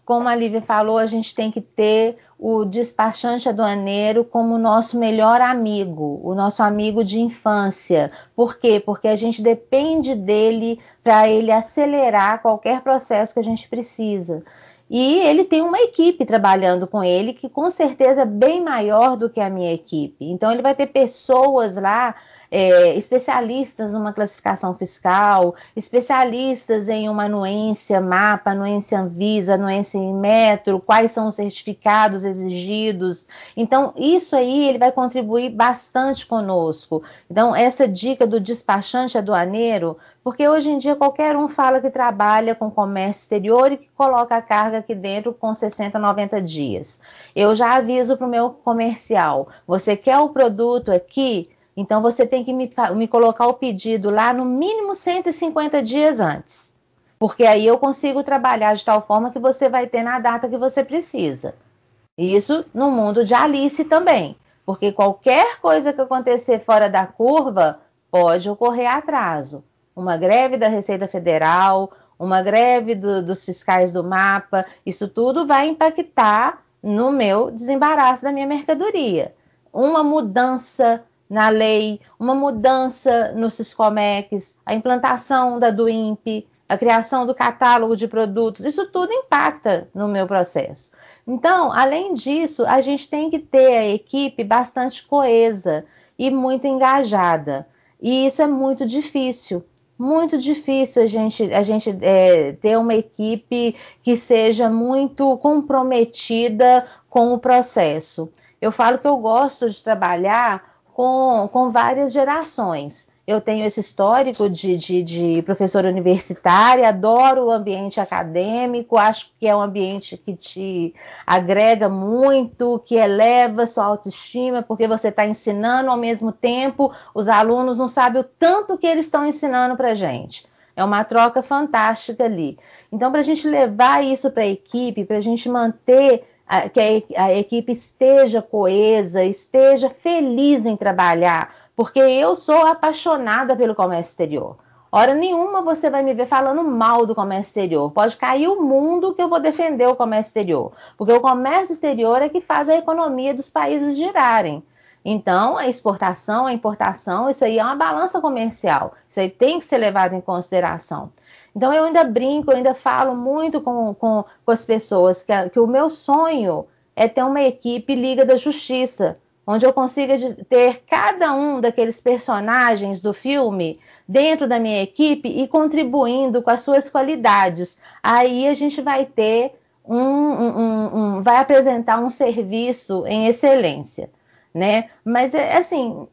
como a Lívia falou, a gente tem que ter o despachante aduaneiro como o nosso melhor amigo, o nosso amigo de infância. Por quê? Porque a gente depende dele para ele acelerar qualquer processo que a gente precisa. E ele tem uma equipe trabalhando com ele que com certeza é bem maior do que a minha equipe. Então ele vai ter pessoas lá, é, especialistas numa classificação fiscal, especialistas em uma anuência MAPA, anuência Anvisa, anuência Inmetro, quais são os certificados exigidos. Então isso aí ele vai contribuir bastante conosco. Então essa dica do despachante aduaneiro, porque hoje em dia qualquer um fala que trabalha com comércio exterior e que coloca a carga aqui dentro com sessenta, noventa dias. Eu já aviso para o meu comercial, você quer o produto aqui? Então você tem que me, me colocar o pedido lá no mínimo cento e cinquenta dias antes. Porque aí eu consigo trabalhar de tal forma que você vai ter na data que você precisa. Isso no mundo de Alice também. Porque qualquer coisa que acontecer fora da curva pode ocorrer atraso. Uma greve da Receita Federal, uma greve do, dos fiscais do MAPA, isso tudo vai impactar no meu desembaraço da minha mercadoria. Uma mudança na lei, uma mudança no Siscomex, a implantação da do INPE, a criação do catálogo de produtos, isso tudo impacta no meu processo. Então, além disso, a gente tem que ter a equipe bastante coesa e muito engajada. E isso é muito difícil. Muito difícil a gente, a gente é, ter uma equipe que seja muito comprometida com o processo. Eu falo que eu gosto de trabalhar com, com várias gerações. Eu tenho esse histórico de, de, de professora universitária, adoro o ambiente acadêmico, acho que é um ambiente que te agrega muito, que eleva sua autoestima, porque você está ensinando ao mesmo tempo, os alunos não sabem o tanto que eles estão ensinando para a gente. É uma troca fantástica ali. Então, para a gente levar isso para a equipe, para a gente manter a, que a, a equipe esteja coesa, esteja feliz em trabalhar, porque eu sou apaixonada pelo comércio exterior. Hora nenhuma você vai me ver falando mal do comércio exterior. Pode cair o mundo que eu vou defender o comércio exterior, porque o comércio exterior é que faz a economia dos países girarem. Então, a exportação, a importação, isso aí é uma balança comercial. Isso aí tem que ser levado em consideração. Então, eu ainda brinco, eu ainda falo muito com, com, com as pessoas que, a, que o meu sonho é ter uma equipe Liga da Justiça, onde eu consiga ter cada um daqueles personagens do filme dentro da minha equipe e contribuindo com as suas qualidades. Aí a gente vai ter um, um, um, um vai apresentar um serviço em excelência, né? Mas é assim,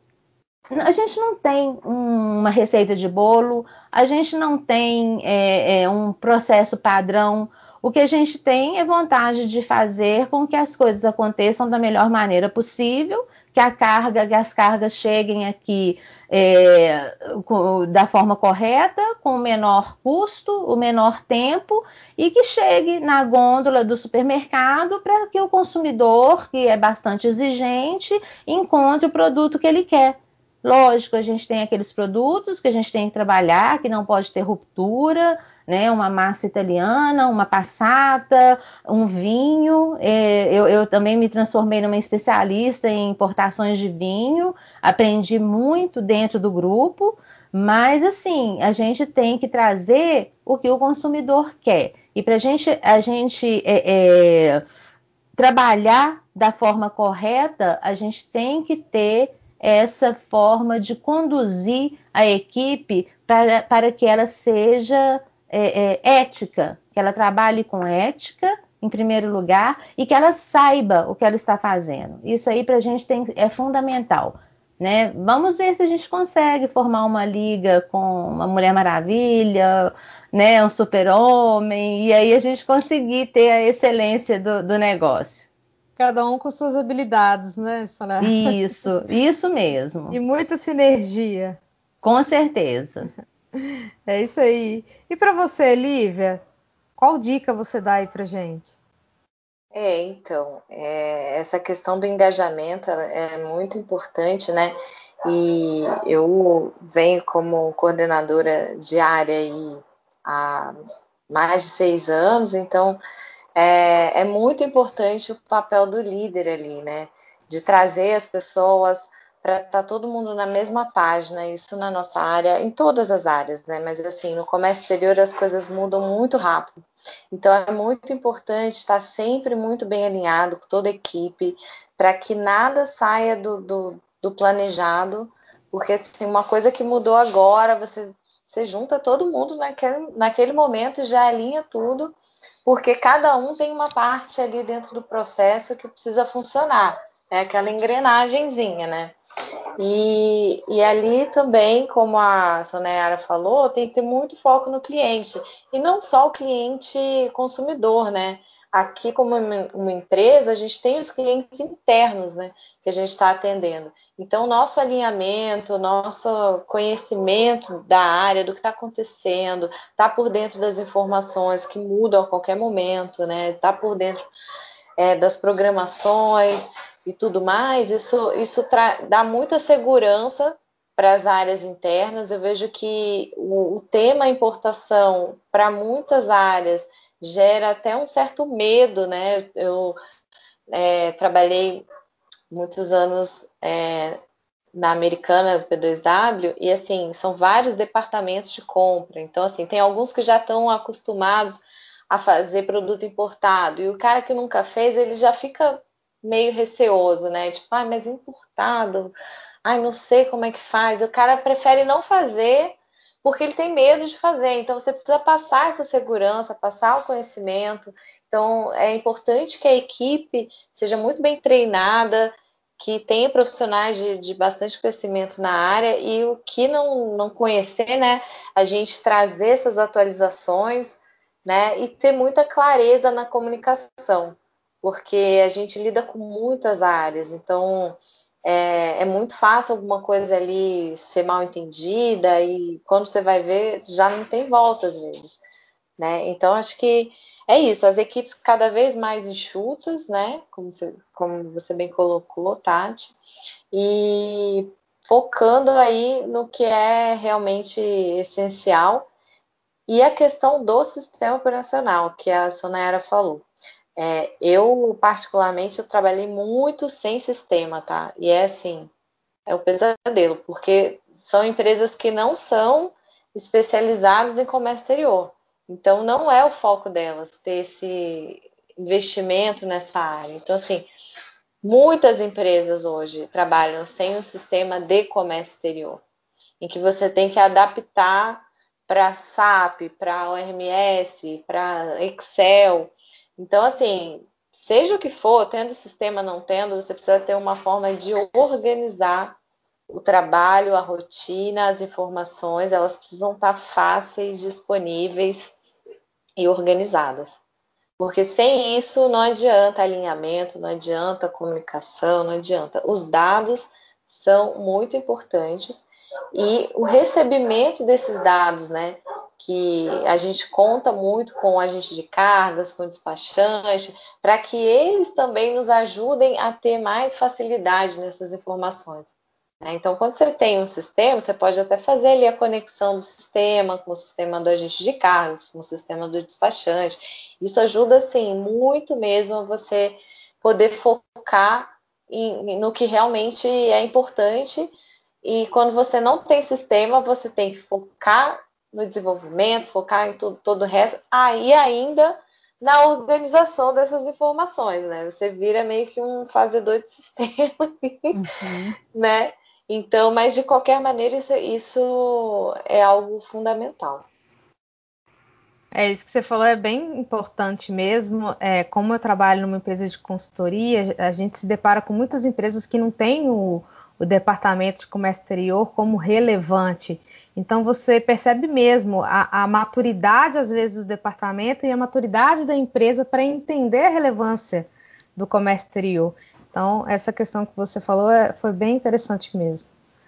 a gente não tem uma receita de bolo, a gente não tem é, é, um processo padrão. O que a gente tem é vontade de fazer com que as coisas aconteçam da melhor maneira possível, que a carga, que as cargas cheguem aqui é, da forma correta, com o menor custo, o menor tempo, e que chegue na gôndola do supermercado para que o consumidor, que é bastante exigente, encontre o produto que ele quer. Lógico, a gente tem aqueles produtos que a gente tem que trabalhar, que não pode ter ruptura, né? Uma massa italiana, uma passata, um vinho. Eu, eu também me transformei numa especialista em importações de vinho, aprendi muito dentro do grupo, mas assim, a gente tem que trazer o que o consumidor quer. E para gente, a gente é, é, trabalhar da forma correta, a gente tem que ter essa forma de conduzir a equipe para, para que ela seja é, é, ética, que ela trabalhe com ética, em primeiro lugar, e que ela saiba o que ela está fazendo. Isso aí para a gente tem, é fundamental. Né? Vamos ver se a gente consegue formar uma liga com uma Mulher Maravilha, né? Um super-homem, e aí a gente conseguir ter a excelência do, do negócio. Cada um com suas habilidades, né, Sonia? Isso, isso mesmo. E muita sinergia. Com certeza. É isso aí. E para você, Lívia, qual dica você dá aí pra gente? É, então, é, essa questão do engajamento é muito importante, né? E eu venho como coordenadora de área aí há mais de seis anos, então é, é muito importante o papel do líder ali, né? De trazer as pessoas para estar todo mundo na mesma página, isso na nossa área, em todas as áreas, né? Mas assim, no comércio exterior as coisas mudam muito rápido. Então é muito importante estar sempre muito bem alinhado com toda a equipe, para que nada saia do, do, do planejado, porque assim, uma coisa que mudou agora, você, você junta todo mundo naquele, naquele momento e já alinha tudo, porque cada um tem uma parte ali dentro do processo que precisa funcionar. É aquela engrenagenzinha, né? E, e ali também, como a Sonayara falou, tem que ter muito foco no cliente. E não só o cliente consumidor, né? Aqui, como uma empresa, a gente tem os clientes internos, né? Que a gente está atendendo. Então, nosso alinhamento, nosso conhecimento da área, do que está acontecendo, tá por dentro das informações que mudam a qualquer momento, né? Tá por dentro é, das programações e tudo mais, isso, isso dá muita segurança para as áreas internas. Eu vejo que o, o tema importação para muitas áreas gera até um certo medo, né? Eu é, trabalhei muitos anos é, na Americanas B dois W e assim, são vários departamentos de compra. Então, assim, tem alguns que já estão acostumados a fazer produto importado e o cara que nunca fez, ele já fica meio receoso, né? Tipo, ai, mas importado, ai, não sei como é que faz. O cara prefere não fazer porque ele tem medo de fazer. Então, você precisa passar essa segurança, passar o conhecimento. Então, é importante que a equipe seja muito bem treinada, que tenha profissionais de, de bastante conhecimento na área e o que não, não conhecer, né? A gente trazer essas atualizações, né? E ter muita clareza na comunicação, porque a gente lida com muitas áreas, então é, é muito fácil alguma coisa ali ser mal entendida e quando você vai ver já não tem volta às vezes, né? Então acho que é isso, as equipes cada vez mais enxutas, né? Como você, como você bem colocou, Tati, e focando aí no que é realmente essencial e a questão do sistema operacional, que a Sonayara falou. É, eu, particularmente, eu trabalhei muito sem sistema, tá? E é assim, é um pesadelo, porque são empresas que não são especializadas em comércio exterior. Então, não é o foco delas ter esse investimento nessa área. Então, assim, muitas empresas hoje trabalham sem um sistema de comércio exterior, em que você tem que adaptar para S A P, para O M S, para Excel. Então, assim, seja o que for, tendo sistema, não tendo, você precisa ter uma forma de organizar o trabalho, a rotina, as informações, elas precisam estar fáceis, disponíveis e organizadas. Porque sem isso não adianta alinhamento, não adianta comunicação, não adianta. Os dados são muito importantes e o recebimento desses dados, né? Que a gente conta muito com o agente de cargas, com o despachante, para que eles também nos ajudem a ter mais facilidade nessas informações. Então, quando você tem um sistema, você pode até fazer ali a conexão do sistema com o sistema do agente de cargas, com o sistema do despachante. Isso ajuda, assim, muito mesmo a você poder focar em, no que realmente é importante. E quando você não tem sistema, você tem que focar no desenvolvimento, focar em tudo, todo o resto, aí ah, ainda na organização dessas informações, né? Você vira meio que um fazedor de sistema, uhum. Né? Então, mas de qualquer maneira, isso, isso é algo fundamental. É, isso que você falou é bem importante mesmo. É, como eu trabalho numa empresa de consultoria, a gente se depara com muitas empresas que não têm o, o departamento de comércio exterior como relevante. Então, você percebe mesmo a, a maturidade, às vezes, do departamento e a maturidade da empresa para entender a relevância do comércio exterior. Então, essa questão que você falou é, foi bem interessante mesmo.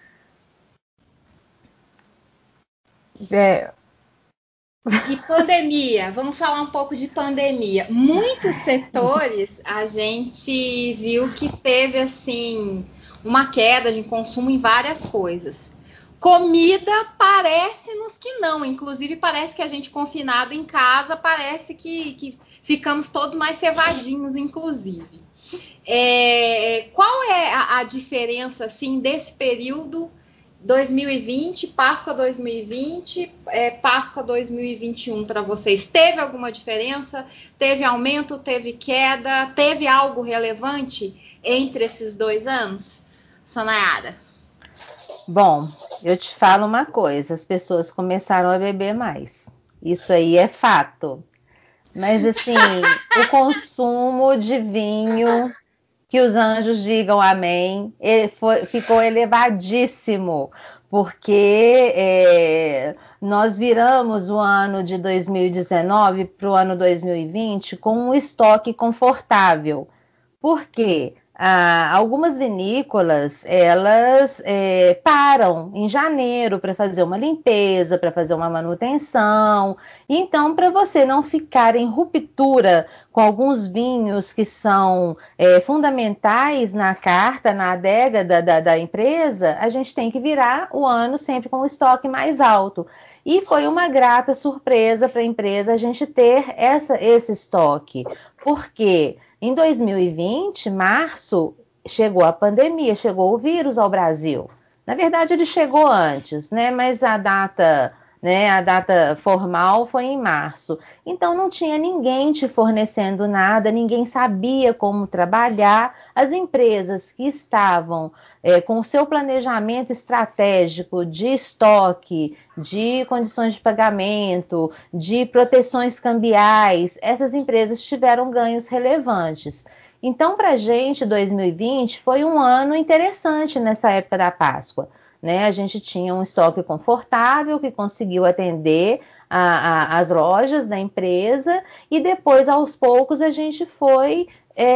É... E pandemia, vamos falar um pouco de pandemia. Muitos setores a gente viu que teve assim uma queda de consumo em várias coisas. comida parece-nos que não. Inclusive, parece que a gente confinado em casa, parece que, que ficamos todos mais cevadinhos, inclusive. É, qual é a, a diferença, assim, desse período dois mil e vinte, Páscoa dois mil e vinte, é, Páscoa dois mil e vinte e um para vocês? Teve alguma diferença? Teve aumento? Teve queda? Teve algo relevante entre esses dois anos? Sonayara. Bom, eu te falo uma coisa, as pessoas começaram a beber mais. Isso aí é fato. Mas assim, o consumo de vinho, que os anjos digam amém, ele foi, ficou elevadíssimo, porque é, nós viramos o ano de dois mil e dezenove para o ano dois mil e vinte com um estoque confortável. Por quê? Ah, algumas vinícolas, elas é, param em janeiro para fazer uma limpeza, para fazer uma manutenção. Então, para você não ficar em ruptura com alguns vinhos que são é, fundamentais na carta, na adega da, da, da empresa, a gente tem que virar o ano sempre com o estoque mais alto. E foi uma grata surpresa para a empresa a gente ter essa, esse estoque. Por quê? Em dois mil e vinte, março, chegou a pandemia, chegou o vírus ao Brasil. Na verdade, ele chegou antes, né? Mas a data, né, a data formal foi em março. Então, não tinha ninguém te fornecendo nada, ninguém sabia como trabalhar. As empresas que estavam é, com o seu planejamento estratégico de estoque, de condições de pagamento, de proteções cambiais, essas empresas tiveram ganhos relevantes. Então, para a gente, dois mil e vinte foi um ano interessante nessa época da Páscoa. Né? A gente tinha um estoque confortável que conseguiu atender a, a, as lojas da empresa e depois, aos poucos, a gente foi...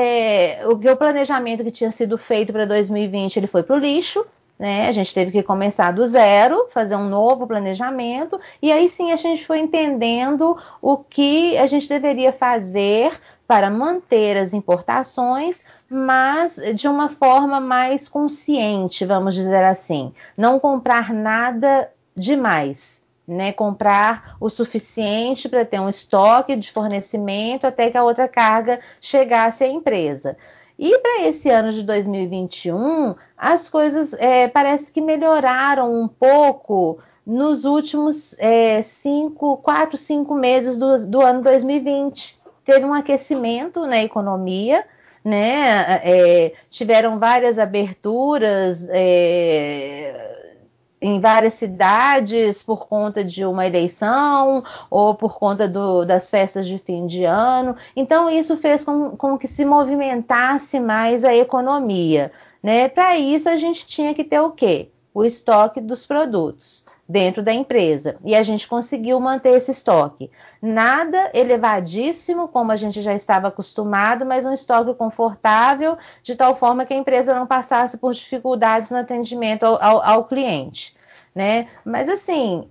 É, o, o planejamento que tinha sido feito para dois mil e vinte ele foi para o lixo, né? A gente teve que começar do zero, fazer um novo planejamento, e aí sim a gente foi entendendo o que a gente deveria fazer para manter as importações, mas de uma forma mais consciente, vamos dizer assim. Não comprar nada demais. Né, comprar o suficiente para ter um estoque de fornecimento até que a outra carga chegasse à empresa. E para esse ano de dois mil e vinte e um, as coisas é, parece que melhoraram um pouco nos últimos é, cinco, quatro, cinco meses do, do ano dois mil e vinte. Teve um aquecimento na economia, né? É, tiveram várias aberturas, é, em várias cidades por conta de uma eleição ou por conta do, das festas de fim de ano. Então, isso fez com, com que se movimentasse mais a economia. Né? Para isso, a gente tinha que ter o quê? O estoque dos produtos dentro da empresa. E a gente conseguiu manter esse estoque. Nada elevadíssimo, como a gente já estava acostumado, mas um estoque confortável, de tal forma que a empresa não passasse por dificuldades no atendimento ao, ao, ao cliente. Né? Mas assim,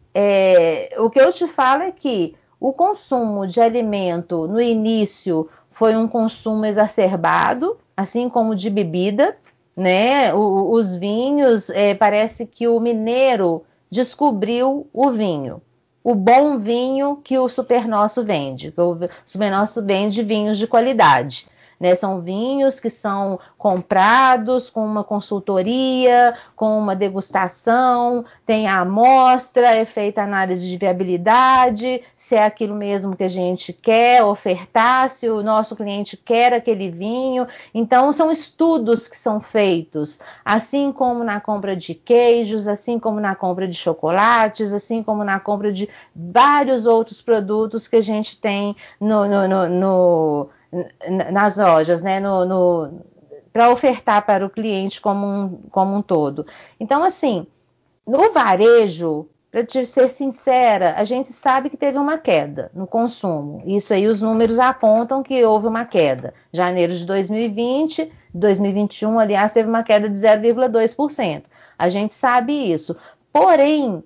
é, o que eu te falo é que o consumo de alimento no início foi um consumo exacerbado, assim como de bebida. Né? O, os vinhos, é, parece que o mineiro descobriu o vinho, o bom vinho que o Supernosso vende. O Supernosso vende vinhos de qualidade. Né? São vinhos que são comprados com uma consultoria, com uma degustação, tem a amostra, é feita a análise de viabilidade, se é aquilo mesmo que a gente quer ofertar, se o nosso cliente quer aquele vinho. Então, são estudos que são feitos, assim como na compra de queijos, assim como na compra de chocolates, assim como na compra de vários outros produtos que a gente tem no... no, no, no nas lojas, né, no, no, para ofertar para o cliente como um, como um todo. Então, assim, no varejo, para te ser sincera, a gente sabe que teve uma queda no consumo. Isso aí, os números apontam que houve uma queda. Janeiro de dois mil e vinte, dois mil e vinte e um, aliás, teve uma queda de zero vírgula dois por cento. A gente sabe isso. Porém,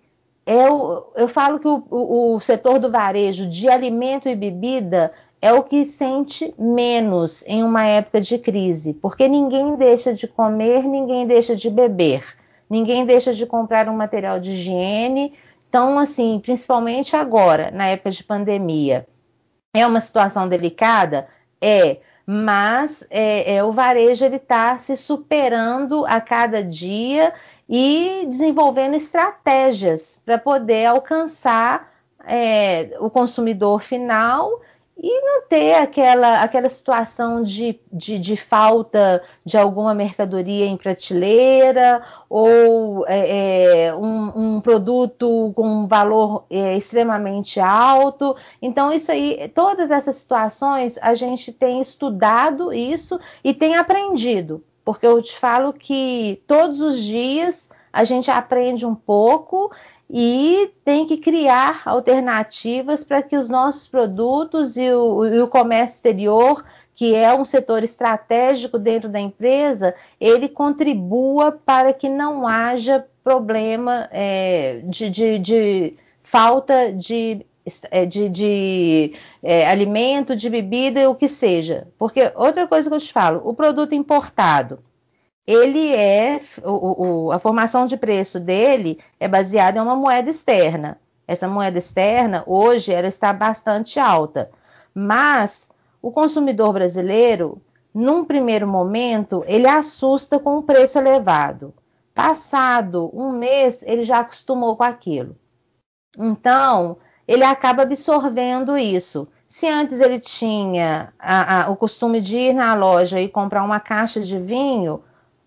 eu, eu falo que o, o, o setor do varejo de alimento e bebida é o que sente menos em uma época de crise, porque ninguém deixa de comer, ninguém deixa de beber, ninguém deixa de comprar um material de higiene. Então, assim, principalmente agora, na época de pandemia, é uma situação delicada? É, mas é, é, o varejo está se superando a cada dia e desenvolvendo estratégias para poder alcançar é, o consumidor final e não ter aquela, aquela situação de, de, de falta de alguma mercadoria em prateleira ou é, é, um, um produto com um valor é, extremamente alto. Então, isso aí, todas essas situações, a gente tem estudado isso e tem aprendido, porque eu te falo que todos os dias a gente aprende um pouco e tem que criar alternativas para que os nossos produtos e o, e o comércio exterior, que é um setor estratégico dentro da empresa, ele contribua para que não haja problema é, de, de, de falta de, de, de é, alimento, de bebida, o que seja. Porque outra coisa que eu te falo, o produto importado, ele é, o, o, a formação de preço dele é baseada em uma moeda externa. Essa moeda externa, hoje, ela está bastante alta. Mas o consumidor brasileiro, num primeiro momento, ele assusta com o preço elevado. Passado um mês, ele já acostumou com aquilo. Então, ele acaba absorvendo isso. Se antes ele tinha a, a, o costume de ir na loja e comprar uma caixa de vinho,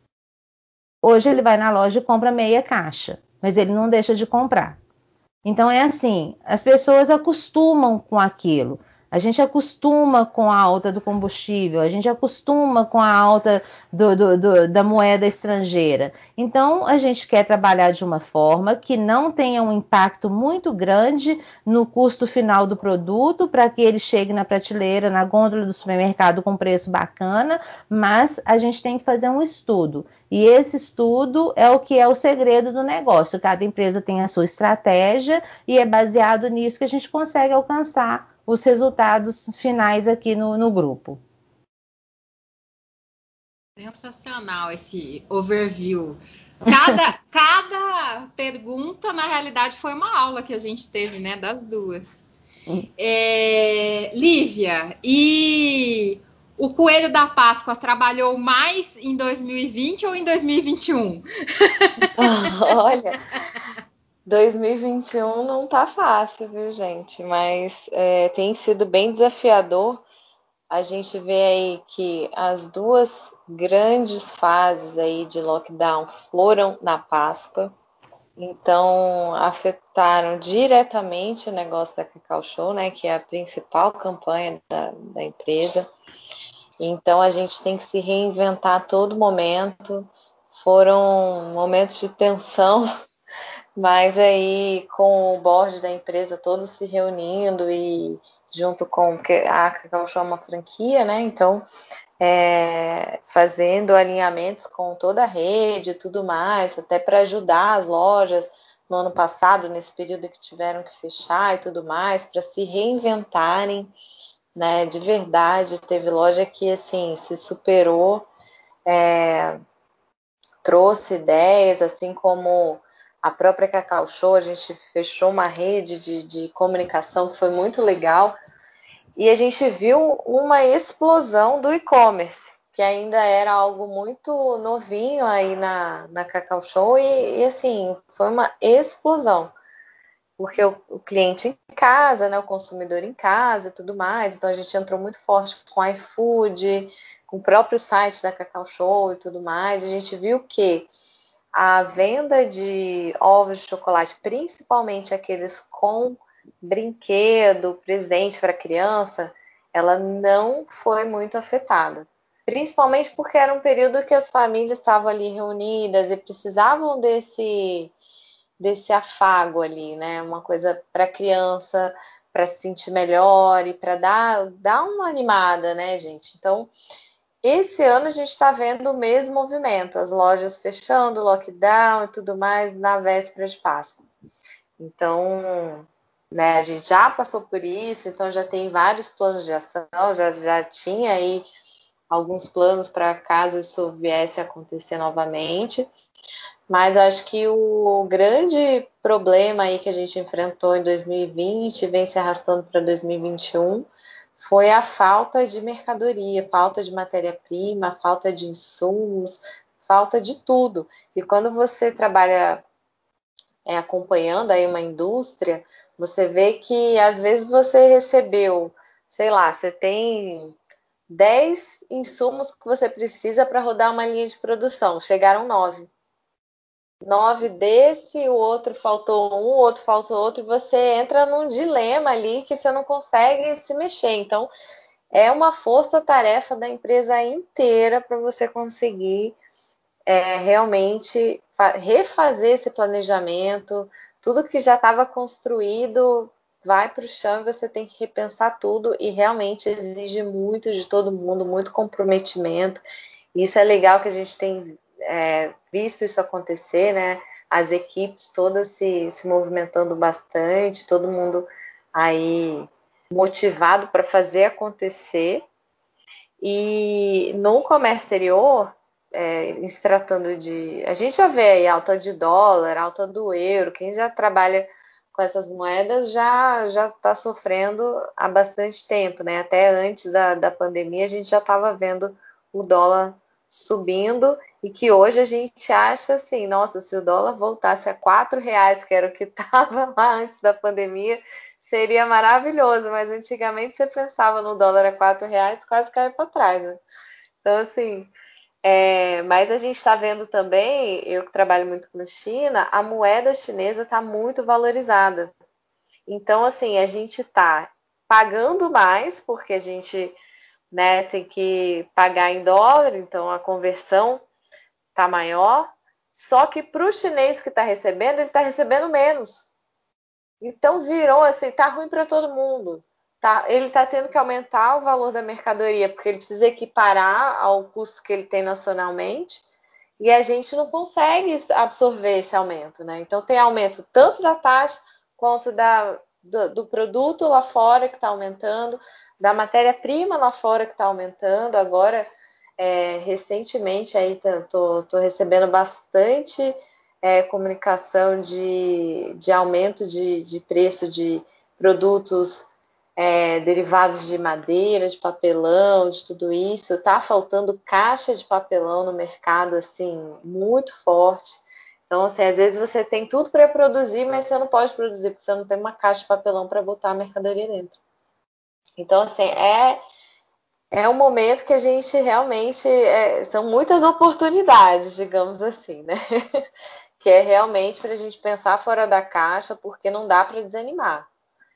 hoje ele vai na loja e compra meia caixa, mas ele não deixa de comprar. Então é assim, as pessoas acostumam com aquilo. A gente acostuma com a alta do combustível, a gente acostuma com a alta do, do, do, da moeda estrangeira. Então, a gente quer trabalhar de uma forma que não tenha um impacto muito grande no custo final do produto, para que ele chegue na prateleira, na gôndola do supermercado com preço bacana, mas a gente tem que fazer um estudo. E esse estudo é o que é o segredo do negócio. Cada empresa tem a sua estratégia e é baseado nisso que a gente consegue alcançar os resultados finais aqui no, no grupo. Sensacional esse overview. Cada, cada pergunta, na realidade, foi uma aula que a gente teve, né, das duas. É, Lívia, e o Coelho da Páscoa trabalhou mais em dois mil e vinte ou em dois mil e vinte e um? Olha, dois mil e vinte e um não tá fácil, viu, gente? Mas é, tem sido bem desafiador. A gente vê aí que as duas grandes fases aí de lockdown foram na Páscoa. Então, afetaram diretamente o negócio da Cacau Show, né, que é a principal campanha da, da empresa. Então, a gente tem que se reinventar a todo momento. Foram momentos de tensão, mas aí com o board da empresa todos se reunindo e junto com a Cacau Show é uma franquia, né, então é, fazendo alinhamentos com toda a rede e tudo mais, até para ajudar as lojas no ano passado, nesse período que tiveram que fechar e tudo mais, para se reinventarem, né, de verdade. Teve loja que, assim, se superou, é, trouxe ideias, assim como a própria Cacau Show, a gente fechou uma rede de, de comunicação que foi muito legal, e a gente viu uma explosão do e-commerce, que ainda era algo muito novinho aí na, na Cacau Show, e, e assim, foi uma explosão, porque o, o cliente em casa, né, o consumidor em casa e tudo mais, então a gente entrou muito forte com o iFood, com o próprio site da Cacau Show e tudo mais. A gente viu que a venda de ovos de chocolate, principalmente aqueles com brinquedo, presente para criança, ela não foi muito afetada. Principalmente porque era um período que as famílias estavam ali reunidas e precisavam desse, desse afago ali, né? Uma coisa para a criança, para se sentir melhor e para dar, dar uma animada, né, gente? Então, esse ano a gente está vendo o mesmo movimento, as lojas fechando, lockdown e tudo mais na véspera de Páscoa. Então, né, a gente já passou por isso, então já tem vários planos de ação, já, já tinha aí alguns planos para caso isso viesse a acontecer novamente, Mas eu acho que o grande problema aí que a gente enfrentou em dois mil e vinte e vem se arrastando para dois mil e vinte e um foi a falta de mercadoria, falta de matéria-prima, falta de insumos, falta de tudo. E quando você trabalha é, acompanhando aí uma indústria, você vê que às vezes você recebeu, sei lá, você tem dez insumos que você precisa para rodar uma linha de produção, chegaram nove. Nove desse, o outro faltou um, o outro faltou outro, e você entra num dilema ali que você não consegue se mexer. Então, é uma força-tarefa da empresa inteira para você conseguir é, realmente refazer esse planejamento. Tudo que já estava construído vai para o chão e você tem que repensar tudo, e realmente exige muito de todo mundo, muito comprometimento. Isso é legal que a gente tem é, visto isso acontecer, né? As equipes todas se, se movimentando bastante, todo mundo aí motivado para fazer acontecer. E no comércio exterior, é, em se tratando de... A gente já vê aí alta de dólar, alta do euro, quem já trabalha com essas moedas já já está sofrendo há bastante tempo, né? Até antes da, da pandemia a gente já estava vendo o dólar subindo, e que hoje a gente acha assim, nossa, se o dólar voltasse a quatro reais, que era o que estava lá antes da pandemia, seria maravilhoso, mas antigamente você pensava no dólar a quatro reais, quase caiu para trás, né? Então, assim, é, mas a gente está vendo também, eu que trabalho muito com China, a moeda chinesa está muito valorizada. Então, assim, a gente está pagando mais, porque a gente, né, tem que pagar em dólar, então a conversão está maior, só que para o chinês que está recebendo, ele está recebendo menos. Então virou assim, tá ruim para todo mundo. Tá? Ele está tendo que aumentar o valor da mercadoria, porque ele precisa equiparar ao custo que ele tem nacionalmente, e a gente não consegue absorver esse aumento, né? Então tem aumento tanto da taxa quanto da, do, do produto lá fora que está aumentando, da matéria-prima lá fora que está aumentando. Agora, é, recentemente, aí tô, tô recebendo bastante é, comunicação de, de aumento de, de preço de produtos é, derivados de madeira, de papelão, de tudo isso. Tá faltando caixa de papelão no mercado, assim, muito forte. Então, assim, às vezes você tem tudo para produzir, mas você não pode produzir, porque você não tem uma caixa de papelão para botar a mercadoria dentro. Então, assim, é, é um momento que a gente realmente... É, são muitas oportunidades, digamos assim, né? Que é realmente para a gente pensar fora da caixa, porque não dá para desanimar.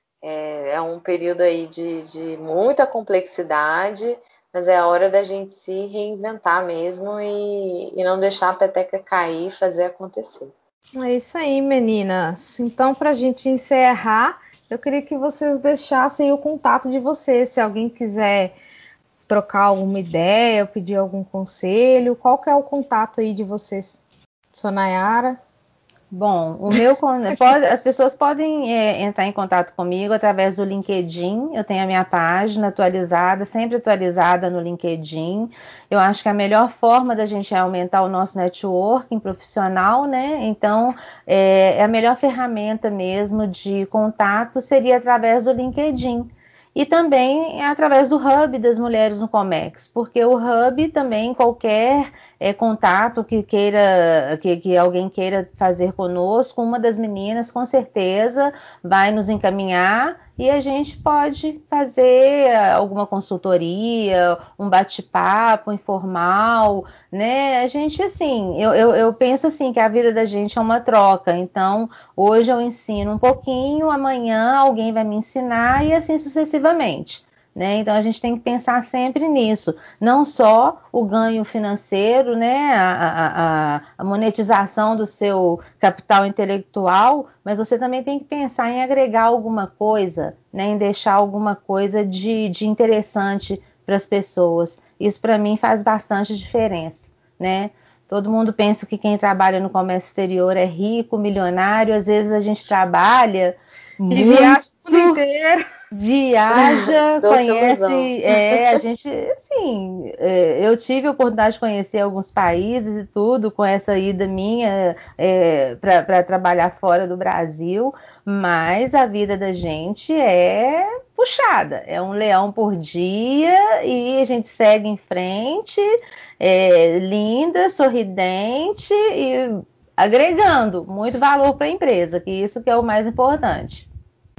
É, é um período aí de, de muita complexidade, mas é a hora da gente se reinventar mesmo e, e não deixar a peteca cair e fazer acontecer. É isso aí, meninas. Então, para a gente encerrar, eu queria que vocês deixassem o contato de vocês. Se alguém quiser trocar alguma ideia, pedir algum conselho, qual que é o contato aí de vocês? Sonayara? Bom, o meu pode, as pessoas podem é, entrar em contato comigo através do LinkedIn. Eu tenho a minha página atualizada, sempre atualizada no LinkedIn. Eu acho que a melhor forma da gente aumentar o nosso networking profissional, né? Então, é, a melhor ferramenta mesmo de contato seria através do LinkedIn. E também é através do Hub das Mulheres no Comex, porque o Hub também, qualquer é, contato que queira, que, que alguém queira fazer conosco, uma das meninas com certeza vai nos encaminhar e a gente pode fazer alguma consultoria, um bate-papo informal, né? A gente, assim, eu, eu, eu penso assim que a vida da gente é uma troca, então hoje eu ensino um pouquinho, amanhã alguém vai me ensinar e assim sucessivamente. Né? Então a gente tem que pensar sempre nisso, não só o ganho financeiro, né? a, a, a monetização do seu capital intelectual, mas você também tem que pensar em agregar alguma coisa, né? Em deixar alguma coisa de, de interessante para as pessoas. Isso para mim faz bastante diferença. Né? Todo mundo pensa que quem trabalha no comércio exterior é rico, milionário, às vezes a gente trabalha e viaja o mundo inteiro. Viaja, Doce ilusão. conhece, é, a gente, assim, é, eu tive a oportunidade de conhecer alguns países e tudo, com essa ida minha é, para trabalhar fora do Brasil, mas a vida da gente é puxada, é um leão por dia e a gente segue em frente, é, linda, sorridente e agregando muito valor para a empresa, que isso que é o mais importante.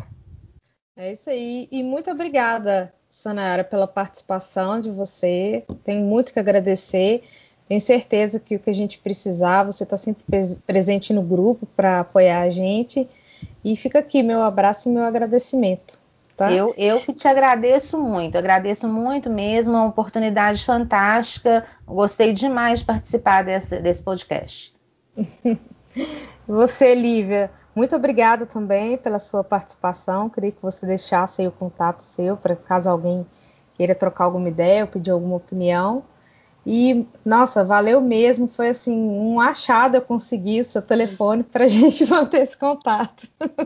É isso aí. E muito obrigada, Sanara, pela participação de você. Tenho muito que agradecer. Tenho certeza que o que a gente precisar, você está sempre presente no grupo para apoiar a gente. E fica aqui meu abraço e meu agradecimento. Tá? Eu, eu que te agradeço muito, agradeço muito mesmo, uma oportunidade fantástica. Gostei demais de participar desse, desse podcast. Você, Lívia, muito obrigada também pela sua participação. Queria que você deixasse aí o contato seu para caso alguém queira trocar alguma ideia ou pedir alguma opinião. E, nossa, valeu mesmo. Foi assim, um achado eu conseguir o seu telefone para a gente manter esse contato.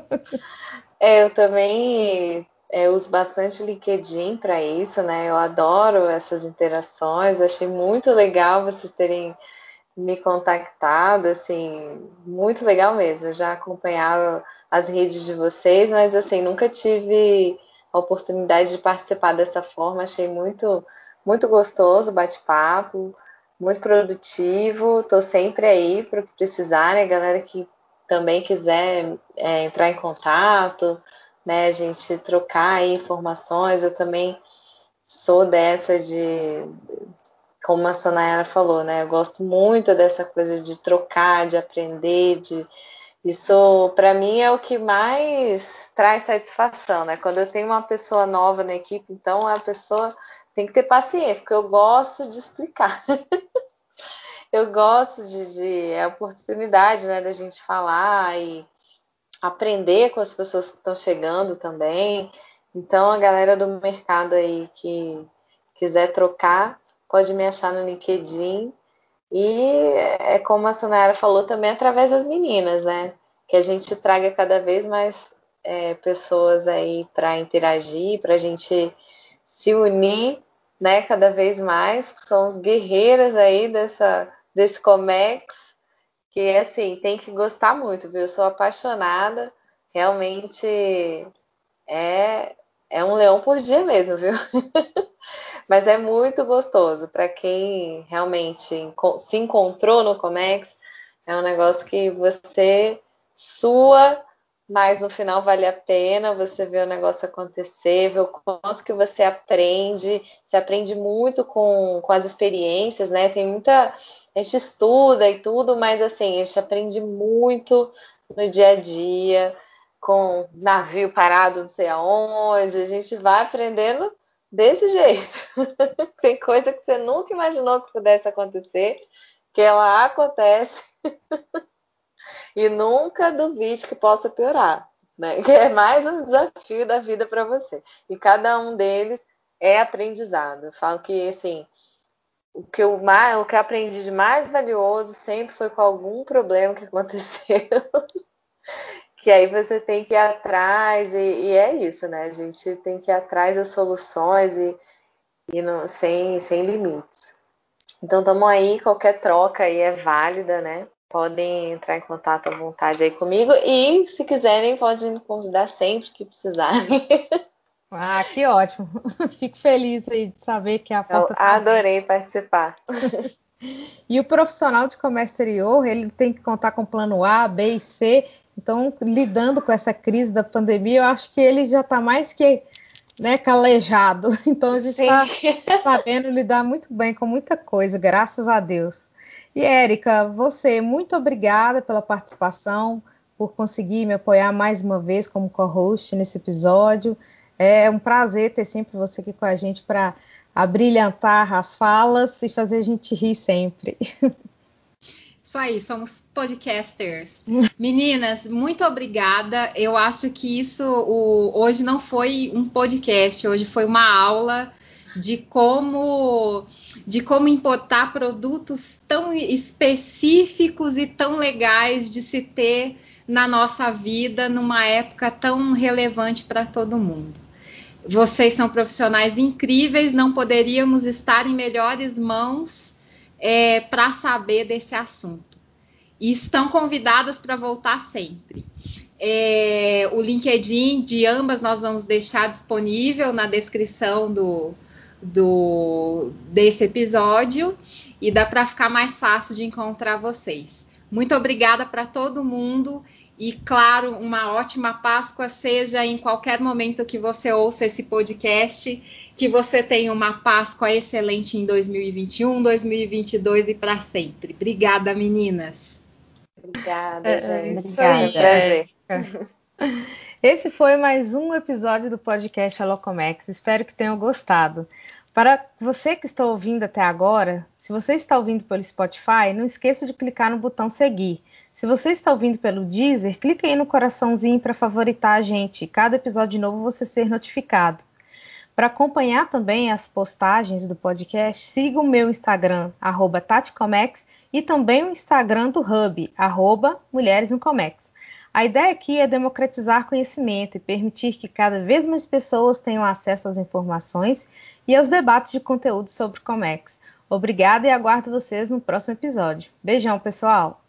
É, eu também é, uso bastante LinkedIn para isso, né? Eu adoro essas interações. Achei muito legal vocês terem me contactado, assim, muito legal mesmo. Eu já acompanhava as redes de vocês, mas assim, nunca tive a oportunidade de participar dessa forma. Achei muito, muito gostoso o bate-papo, muito produtivo. Tô sempre aí para o que precisarem, a galera que também quiser é, entrar em contato, né? A gente trocar aí informações. Eu também sou dessa de como a Sonayara falou, né? Eu gosto muito dessa coisa de trocar, de aprender, de isso para mim é o que mais traz satisfação, né? Quando eu tenho uma pessoa nova na equipe, então a pessoa tem que ter paciência, porque eu gosto de explicar. Eu gosto de, de é a oportunidade, né, da gente falar e aprender com as pessoas que estão chegando também. Então, a galera do mercado aí que quiser trocar, pode me achar no LinkedIn. E é como a Sonara falou também através das meninas, né? Que a gente traga cada vez mais é, pessoas aí para interagir, para a gente se unir, né? Cada vez mais, que são os guerreiras aí dessa, desse Comex, que assim, tem que gostar muito, viu? Eu sou apaixonada, realmente é, é um leão por dia mesmo, viu? Mas é muito gostoso para quem realmente se encontrou no Comex. É um negócio que você sua, mas no final vale a pena você ver o negócio acontecer, ver o quanto que você aprende. Você aprende muito com, com as experiências, né? Tem muita. A gente estuda e tudo, mas assim, a gente aprende muito no dia a dia, com navio parado não sei aonde. A gente vai aprendendo desse jeito. Tem coisa que você nunca imaginou que pudesse acontecer, que ela acontece e nunca duvide que possa piorar, né? Que é mais um desafio da vida para você. E cada um deles é aprendizado. Eu falo que assim, o que eu mais, o que eu aprendi de mais valioso sempre foi com algum problema que aconteceu. Que aí você tem que ir atrás, e, e é isso, né? A gente tem que ir atrás das soluções e, e não, sem, sem limites. Então, estamos aí, qualquer troca aí é válida, né? Podem entrar em contato à vontade aí comigo e, se quiserem, podem me convidar sempre que precisarem. Ah, que ótimo. Fico feliz aí de saber que a Eu porta está aberta. adorei participar. E o profissional de comércio exterior, ele tem que contar com plano A, B e C. Então, lidando com essa crise da pandemia, eu acho que ele já está mais que, né, calejado. Então, a gente está sabendo lidar muito bem com muita coisa, graças a Deus. E, Érica, você, muito obrigada pela participação, por conseguir me apoiar mais uma vez como co-host nesse episódio. É um prazer ter sempre você aqui com a gente para abrilhantar as falas e fazer a gente rir sempre. Isso aí, somos podcasters. Meninas, muito obrigada. Eu acho que isso o, hoje não foi um podcast, hoje foi uma aula de como de como importar produtos tão específicos e tão legais de se ter na nossa vida numa época tão relevante para todo mundo. Vocês são profissionais incríveis, não poderíamos estar em melhores mãos é, para saber desse assunto. E estão convidadas para voltar sempre. É, o LinkedIn de ambas nós vamos deixar disponível na descrição do, do, desse episódio e dá para ficar mais fácil de encontrar vocês. Muito obrigada para todo mundo e, claro, uma ótima Páscoa, seja em qualquer momento que você ouça esse podcast, que você tenha uma Páscoa excelente em dois mil e vinte e um, dois mil e vinte e dois e para sempre. Obrigada, meninas. Obrigada, É, gente. isso aí, Foi um prazer. É. Esse foi mais um episódio do podcast Alocomex. Espero que tenham gostado. Para você que está ouvindo até agora, se você está ouvindo pelo Spotify, não esqueça de clicar no botão seguir. Se você está ouvindo pelo Deezer, clique aí no coraçãozinho para favoritar a gente. Cada episódio novo você ser notificado. Para acompanhar também as postagens do podcast, siga o meu Instagram, arroba taticomex, e também o Instagram do Hub, arroba Mulheres no Comex. A ideia aqui é democratizar conhecimento e permitir que cada vez mais pessoas tenham acesso às informações e aos debates de conteúdo sobre Comex. Obrigada e aguardo vocês no próximo episódio. Beijão, pessoal!